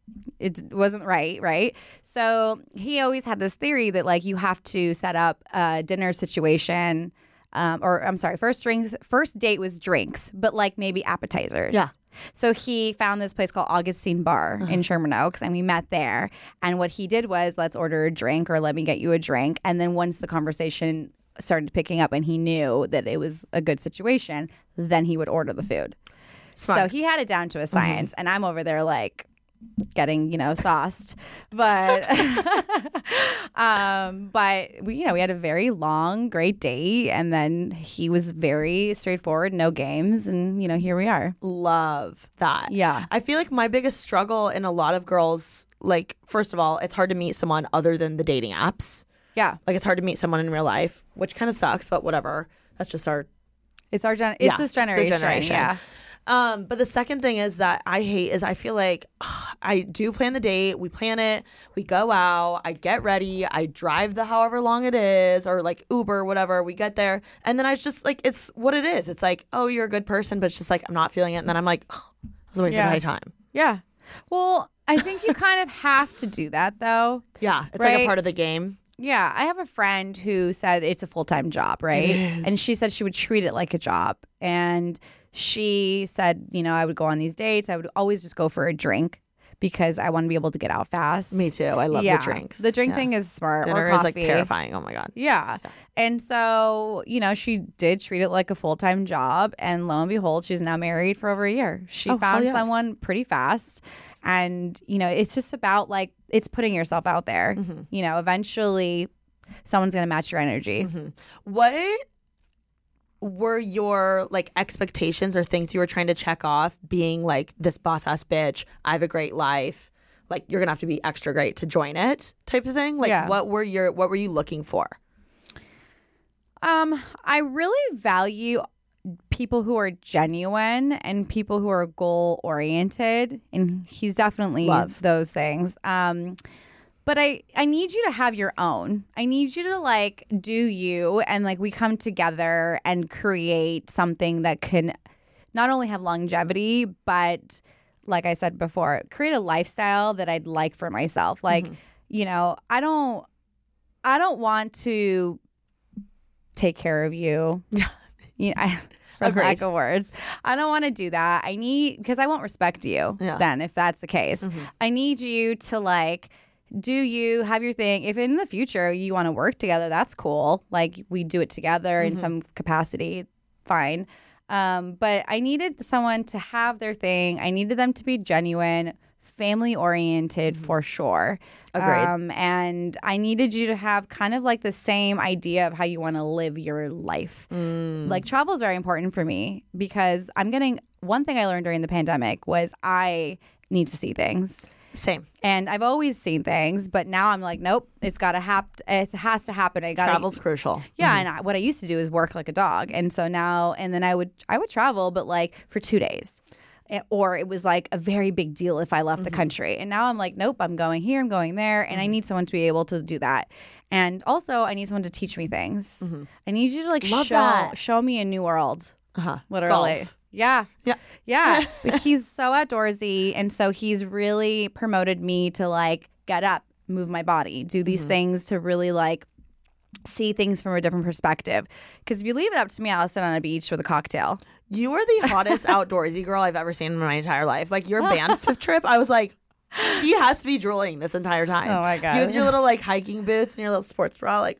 F: it wasn't right, right? So he always had this theory that like you have to set up a dinner situation, um, or I'm sorry, first drinks, first date was drinks, but like maybe appetizers.
A: Yeah.
F: So he found this place called Augustine Bar uh-huh. in Sherman Oaks, and we met there. And what he did was, let's order a drink, or let me get you a drink. And then once the conversation started picking up and he knew that it was a good situation, then he would order the food.
A: Smart.
F: So he had it down to a science. Mm-hmm. And I'm over there like getting, you know, sauced. But um, but we, you know, we had a very long, great date, and then he was very straightforward, no games, and you know, here we are.
A: Love that.
F: Yeah.
A: I feel like my biggest struggle in a lot of girls, like, first of all, it's hard to meet someone other than the dating apps.
F: Yeah.
A: Like, it's hard to meet someone in real life, which kind of sucks, but whatever. That's just our
F: It's our gen- it's
A: yeah,
F: this generation.
A: It's the generation.
F: Yeah.
A: Um, but the second thing is that I hate is I feel like ugh, I do plan the date. We plan it. We go out. I get ready. I drive the however long it is, or like Uber, whatever. We get there, and then I just like it's what it is. It's like, oh, you're a good person, but it's just like I'm not feeling it. And then I'm like, ugh, was a waste
F: Yeah.
A: of my time.
F: Yeah. Well, I think you kind of have to do that, though.
A: Yeah, it's like
F: Right?
A: a part of the game.
F: Yeah, I have a friend who said it's a full-time job, right?
A: It is.
F: And she said she would treat it like a job. And she said, you know, I would go on these dates. I would always just go for a drink because I want to be able to get out fast.
A: Me too. I love
F: yeah.
A: the drinks.
F: The drink
A: Yeah.
F: thing is smart.
A: Dinner
F: or
A: is
F: coffee.
A: like terrifying. Oh my God.
F: Yeah. And so, you know, she did treat it like a full-time job. And lo and behold, she's now married for over a year. She
A: Oh,
F: found
A: hell yes.
F: someone pretty fast. And, you know, it's just about like, it's putting yourself out there.
A: Mm-hmm.
F: You know, eventually someone's going to match your energy.
A: Mm-hmm. What were your like expectations or things you were trying to check off being like this boss ass bitch, I have a great life, like you're gonna have to be extra great to join it type of thing? Like
F: Yeah.
A: what were your what were you looking for?
F: Um, I really value people who are genuine and people who are goal oriented, and he's definitely
A: Love.
F: those things. Um, but I I need you to have your own. I need you to like do you, and like we come together and create something that can not only have longevity, but like I said before, create a lifestyle that I'd like for myself. Like, you know, I don't I don't want to take care of you.
A: Yeah.
F: You know, I, for
A: Agreed.
F: lack of words, I don't want to do that. I need, because I won't respect you
A: Yeah.
F: then if that's the case.
A: Mhm.
F: I need you to like do you, have your thing. If in the future you want to work together, that's cool. Like we do it together in
A: Mhm.
F: some capacity, fine. Um, but I needed someone to have their thing. I needed them to be genuine, family oriented for sure.
A: Agreed.
F: Um, and I needed you to have kind of like the same idea of how you want to live your life.
A: Mm.
F: Like travel is very important for me because I'm getting one thing I learned during the pandemic was I need to see things.
A: Same.
F: And I've always seen things, but now I'm like, nope, it's got to happen. It has to happen. I got
A: Travel's crucial.
F: yeah, and I, what I used to do is work like a dog, and so now, and then I would I would travel, but like for two days, Eh, or it was like a very big deal if I left the country. And now I'm like, nope, I'm going here, I'm going there, and I need someone to be able to do that. And also, I need someone to teach me things. I need you to like
A: Love
F: show
A: that.
F: show me a new world,
A: Uh-huh.
F: literally.
A: Golf.
F: Yeah.
A: Yeah.
F: Yeah. But he's so outdoorsy. And so he's really promoted me to like get up, move my body, do these
A: Mm-hmm.
F: things to really like see things from a different perspective. Because if you leave it up to me, I'll sit on a beach with a cocktail.
A: You are the hottest outdoorsy girl I've ever seen in my entire life. Like your Banff trip, I was like, he has to be drooling this entire time.
F: Oh, my God.
A: You with your little like hiking boots and your little sports bra, like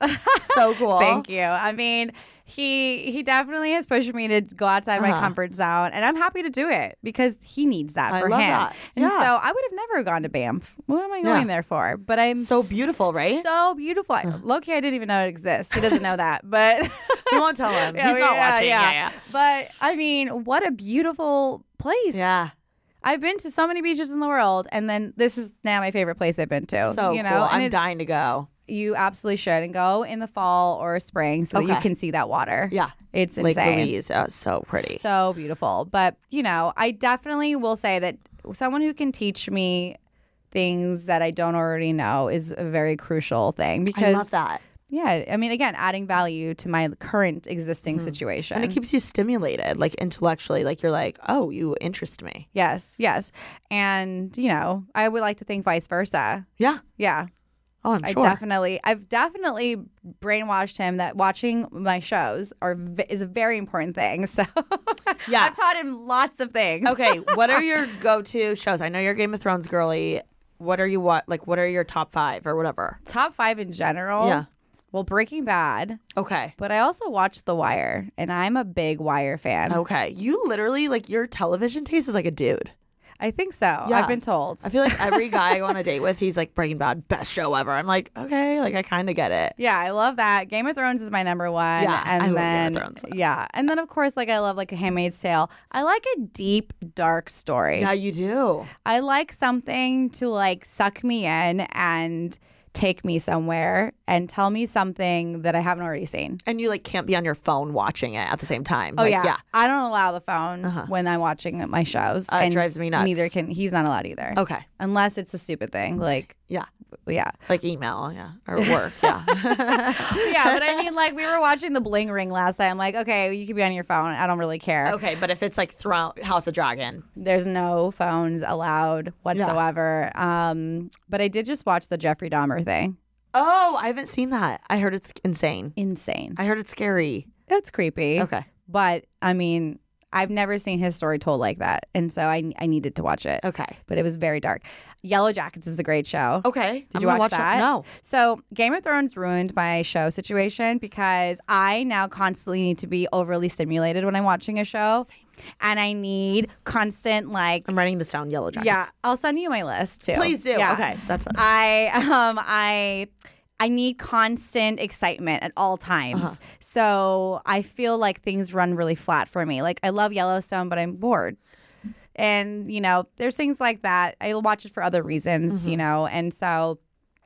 A: so cool.
F: Thank you. I mean, he he definitely has pushed me to go outside my
A: Uh-huh.
F: comfort zone, and I'm happy to do it because he needs that
A: I
F: for
A: love
F: him.
A: that.
F: And
A: Yeah.
F: so I would have never gone to Banff. What am I going
A: Yeah.
F: there for? But I'm
A: So
F: s-
A: beautiful, right?
F: So beautiful. Low-key, I didn't even know it exists. He doesn't know that, but
A: We won't tell him.
F: Yeah,
A: He's not
F: yeah,
A: watching.
F: yeah.
A: Yeah, yeah.
F: But I mean, what a beautiful place.
A: Yeah.
F: I've been to so many beaches in the world, and then this is now my favorite place I've been to.
A: So
F: you know,
A: cool.
F: and
A: I'm
F: it's-
A: dying to go.
F: You absolutely should, and go in the fall or spring so that you
A: Okay.
F: can see that water.
A: Yeah.
F: It's
A: Lake
F: insane.
A: Louise. Oh, so pretty.
F: So beautiful. But, you know, I definitely will say that someone who can teach me things that I don't already know is a very crucial thing because
A: I love that.
F: yeah, I mean, again, adding value to my current existing situation.
A: And it keeps you stimulated, like intellectually. Like you're like, oh, you interest me.
F: Yes, yes. And, you know, I would like to think vice versa.
A: Yeah.
F: Yeah.
A: Oh, I'm
F: I
A: sure.
F: definitely, I've definitely brainwashed him that watching my shows are v- is a very important thing. So
A: Yeah.
F: I've taught him lots of things.
A: Okay, what are your go-to shows? I know you're Game of Thrones girly. What are you what like? What are your top five or whatever?
F: Top five in general.
A: Yeah.
F: Well, Breaking Bad,
A: Okay.
F: but I also watched The Wire, and I'm a big Wire fan.
A: Okay. You literally like your television taste is like a dude.
F: I think so.
A: Yeah.
F: I've been told.
A: I feel like every guy I go on a date with, he's like Breaking Bad, best show ever. I'm like, okay, like I kind of get it.
F: Yeah, I love that. Game of Thrones is my number one.
A: Yeah,
F: and
A: I love Game of
F: then
A: Thrones.
F: yeah, and then of course, like I love like A Handmaid's Tale. I like a deep, dark story.
A: Yeah, you do.
F: I like something to like suck me in and take me somewhere and tell me something that I haven't already seen.
A: And you like can't be on your phone watching it at the same time.
F: Oh
A: like,
F: yeah.
A: yeah.
F: I don't allow the phone
A: Uh-huh.
F: when I'm watching my shows.
A: Uh, it drives me nuts.
F: Neither can he's not allowed either.
A: Okay.
F: Unless it's a stupid thing like
A: Yeah.
F: yeah.
A: Like email, yeah, or work, yeah.
F: Yeah, but I mean, like we were watching The Bling Ring last night. I'm like, okay, you could be on your phone. I don't really care.
A: Okay, but if it's like Thro- House of Dragon,
F: There's no phones allowed whatsoever. Um, but I did just watch the Jeffrey Dahmer thing.
A: oh, I haven't seen that. I heard it's insane.
F: Insane.
A: I heard it's scary.
F: It's creepy.
A: Okay,
F: But I mean, I've never seen his story told like that, and so I I needed to watch it.
A: okay,
F: But it was very dark. Yellow Jackets is a great show.
A: okay.
F: Did
A: I'm
F: you
A: gonna
F: watch,
A: watch
F: that?
A: No.
F: So Game of Thrones ruined my show situation because I now constantly need to be overly stimulated when I'm watching a show. And I need constant like
A: I'm writing this down. Yellow Jackets.
F: yeah, I'll send you my list too.
A: please do.
F: Yeah.
A: Okay, that's what.
F: I um I I need constant excitement at all times.
A: Uh-huh.
F: So I feel like things run really flat for me. Like I love Yellowstone, but I'm bored. And, you know, there's things like that. I'll watch it for other reasons,
A: Mm-hmm.
F: you know. And so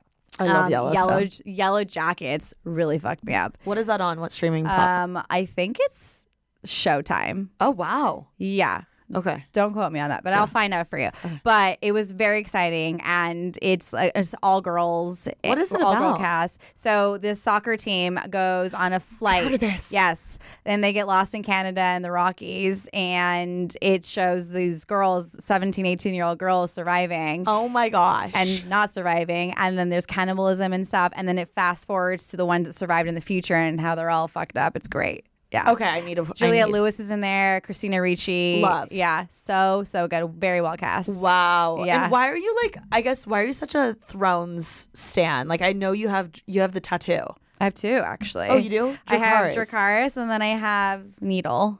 A: I love
F: um,
A: Yellowstone.
F: Yellow Yellow Jackets really fucked me up.
A: What is that on? What streaming platform?
F: Um I think it's Showtime.
A: oh wow.
F: Yeah.
A: Okay.
F: Don't quote me on that, but I'll find out for you. But it was very exciting, and it's uh, it's all girls.
A: What is it
F: all girl
A: about?
F: cast. So this soccer team goes on a flight.
A: heard of this.
F: Yes, and they get lost in Canada and the Rockies, and it shows these girls, seventeen, eighteen year old girls, surviving.
A: Oh my gosh.
F: And not surviving, and then there's cannibalism and stuff, and then it fast forwards to the ones that survived in the future and how they're all fucked up. It's great. Yeah.
A: okay, I need a
F: Juliette
A: I need,
F: Lewis is in there. Christina Ricci.
A: Love.
F: Yeah. So, so good. Very well cast.
A: Wow.
F: Yeah.
A: And why are you like? I guess why are you such a Thrones stan? Like I know you have you have the tattoo.
F: I have two, actually.
A: Oh, you do?
F: I have
A: Dracarys.
F: Dracarys, and then I have Needle.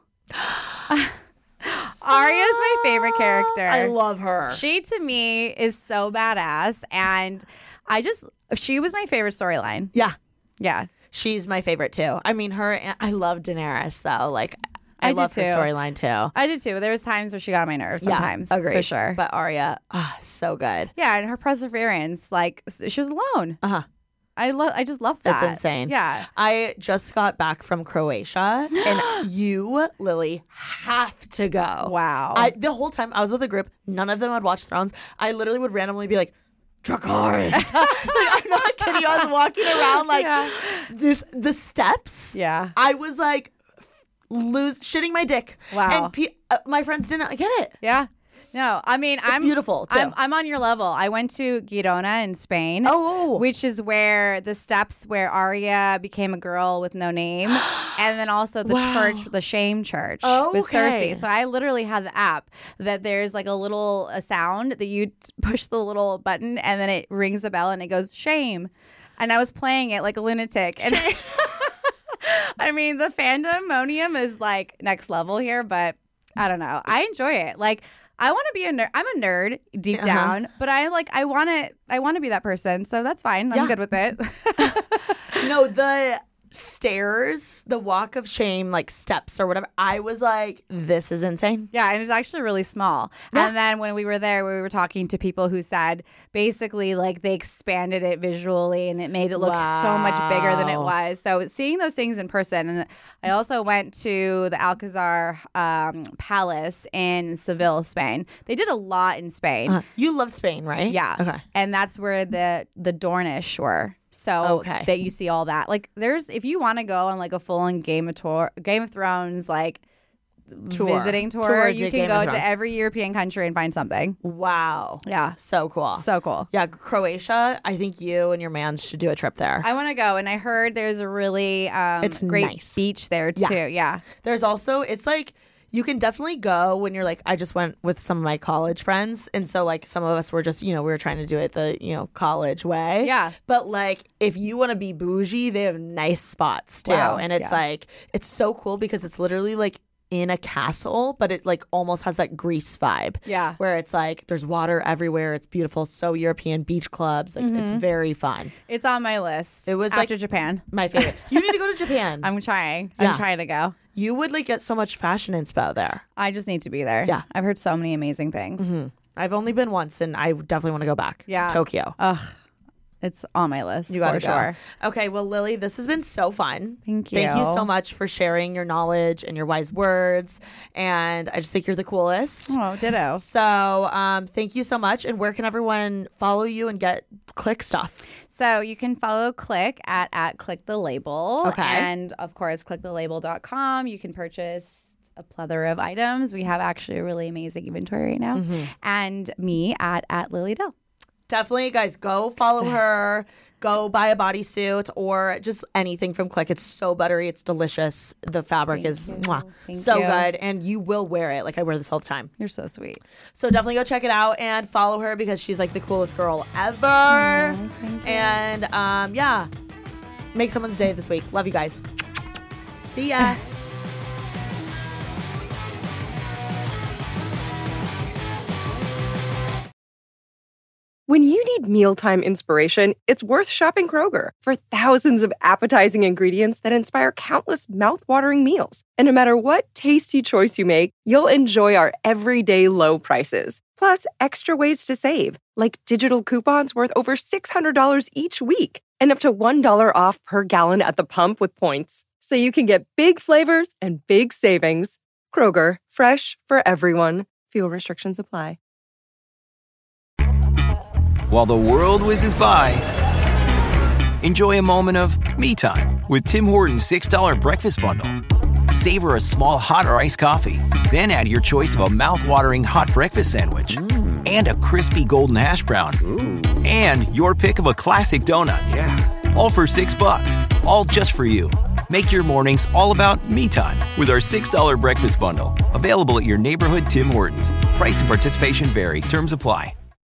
F: Arya's my favorite character.
A: I love her.
F: She, to me, is so badass. And I just, she was my favorite storyline.
A: yeah.
F: Yeah.
A: She's my favorite too. I mean, her. I love Daenerys though. Like, I,
F: I do
A: love her
F: too.
A: storyline too.
F: I did too. There was times where she got on my nerves sometimes.
A: yeah, agreed.
F: For sure.
A: But Arya, ah, so good.
F: yeah, and her perseverance, like, she was alone.
A: Uh huh.
F: I love. I just love that.
A: It's insane.
F: Yeah.
A: I just got back from Croatia, and you, Lily, have to go.
F: Wow.
A: I the whole time I was with a group, none of them had watched Thrones. I literally would randomly be like, Dracarys. Like, I'm not kidding you. I was walking around like
F: Yeah.
A: this. The steps.
F: Yeah.
A: I was like, lose shitting my dick.
F: Wow.
A: And pe- uh, my friends didn't get it.
F: Yeah. No, I mean, I'm
A: beautiful, too.
F: I'm, I'm on your level. I went to Girona in Spain.
A: Oh.
F: which is where the steps where Arya became a girl with no name, and then also the
A: Wow.
F: church, the shame church
A: Oh,
F: with
A: okay.
F: Cersei. So I literally had the app that there's like a little a sound that you t- push the little button, and then it rings a bell and it goes shame, and I was playing it like a lunatic. And I mean, the fandomonium is like next level here, but I don't know. I enjoy it. Like, I want to be a nerd. I'm a nerd deep
A: Uh-huh.
F: down, but I like I want to I want to be that person. So that's fine. I'm
A: Yeah.
F: good with it.
A: No, the stairs, the walk of shame, like steps or whatever. I was like, this is insane.
F: Yeah, and it's actually really small.
A: Yeah.
F: And then when we were there, we were talking to people who said basically like they expanded it visually and it made it look so much bigger than it
A: Wow.
F: was. So seeing those things in person, and I also went to the Alcazar um, Palace in Seville, Spain. They did a lot in Spain.
A: Uh, you love Spain, right?
F: Yeah.
A: Okay.
F: And that's where the the Dornish were. So
A: Okay.
F: that you see all that. Like there's if you want to go on like a full on Game of Tour Game of Thrones like
A: Tour.
F: visiting tour,
A: Tour
F: you
A: to
F: can
A: Game
F: go
A: of
F: to
A: Thrones.
F: every European country and find something.
A: Wow.
F: Yeah.
A: So cool.
F: So cool.
A: yeah, Croatia. I think you and your mans should do a trip there.
F: I want to go, and I heard there's a really um,
A: It's
F: great
A: nice.
F: beach there too.
A: Yeah.
F: Yeah.
A: There's also, it's like, you can definitely go when you're like, I just went with some of my college friends. And so, like, some of us were just, you know, we were trying to do it the, you know, college way.
F: Yeah.
A: But, like, if you want to be bougie, they have nice spots too.
F: Wow.
A: And it's
F: Yeah.
A: like, it's so cool because it's literally like in a castle, but it like almost has that Greece vibe.
F: Yeah.
A: Where it's like, there's water everywhere. It's beautiful. So European beach clubs. Like, it's very fun.
F: It's on my list.
A: It was,
F: after
A: like-
F: Japan.
A: My favorite. You need to go to Japan.
F: I'm trying.
A: Yeah.
F: I'm trying to go.
A: You would like get so much fashion inspo there.
F: I just need to be there.
A: Yeah.
F: I've heard so many amazing things.
A: I've only been once, and I definitely want to go back.
F: Yeah.
A: Tokyo.
F: Ugh. it's on my list
B: You gotta
F: for
B: go.
F: sure.
B: Okay, well, Lily, this has been so fun.
F: Thank you.
B: Thank you so much for sharing your knowledge and your wise words. And I just think you're the coolest.
F: Oh, ditto.
B: So um, thank you so much. And where can everyone follow you and get Click stuff?
F: So you can follow Click at, at Click the Label.
B: Okay.
F: And of course, click the label dot com. You can purchase a plethora of items. We have actually a really amazing inventory right now.
B: Mm-hmm.
F: And me at, at Lily Dell.
B: Definitely, guys, go follow her. Go buy a bodysuit or just anything from Click. It's so buttery. It's delicious. The fabric
F: Thank
B: is
F: you.
B: mwah,
F: Thank
B: so
F: you.
B: good. And you will wear it. Like I wear this all the time.
F: You're so sweet.
B: So definitely go check it out and follow her because she's like the coolest girl ever.
F: Aw, thank you.
B: And um, yeah, make someone's day this week. Love you guys. See ya.
E: When you need mealtime inspiration, it's worth shopping Kroger for thousands of appetizing ingredients that inspire countless mouthwatering meals. And no matter what tasty choice you make, you'll enjoy our everyday low prices. Plus, extra ways to save, like digital coupons worth over six hundred dollars each week and up to one dollar off per gallon at the pump with points. So you can get big flavors and big savings. Kroger, fresh for everyone. Fuel restrictions apply.
G: While the world whizzes by, enjoy a moment of me time with Tim Hortons six dollar breakfast bundle. Savor a small hot or iced coffee, then add your choice of a mouth-watering hot breakfast sandwich mm. and a crispy golden hash brown. Ooh. And your pick of a classic donut. Yeah. All for six bucks, all just for you. Make your mornings all about me time with our six dollar breakfast bundle. Available at your neighborhood Tim Hortons. Price and participation vary. Terms apply.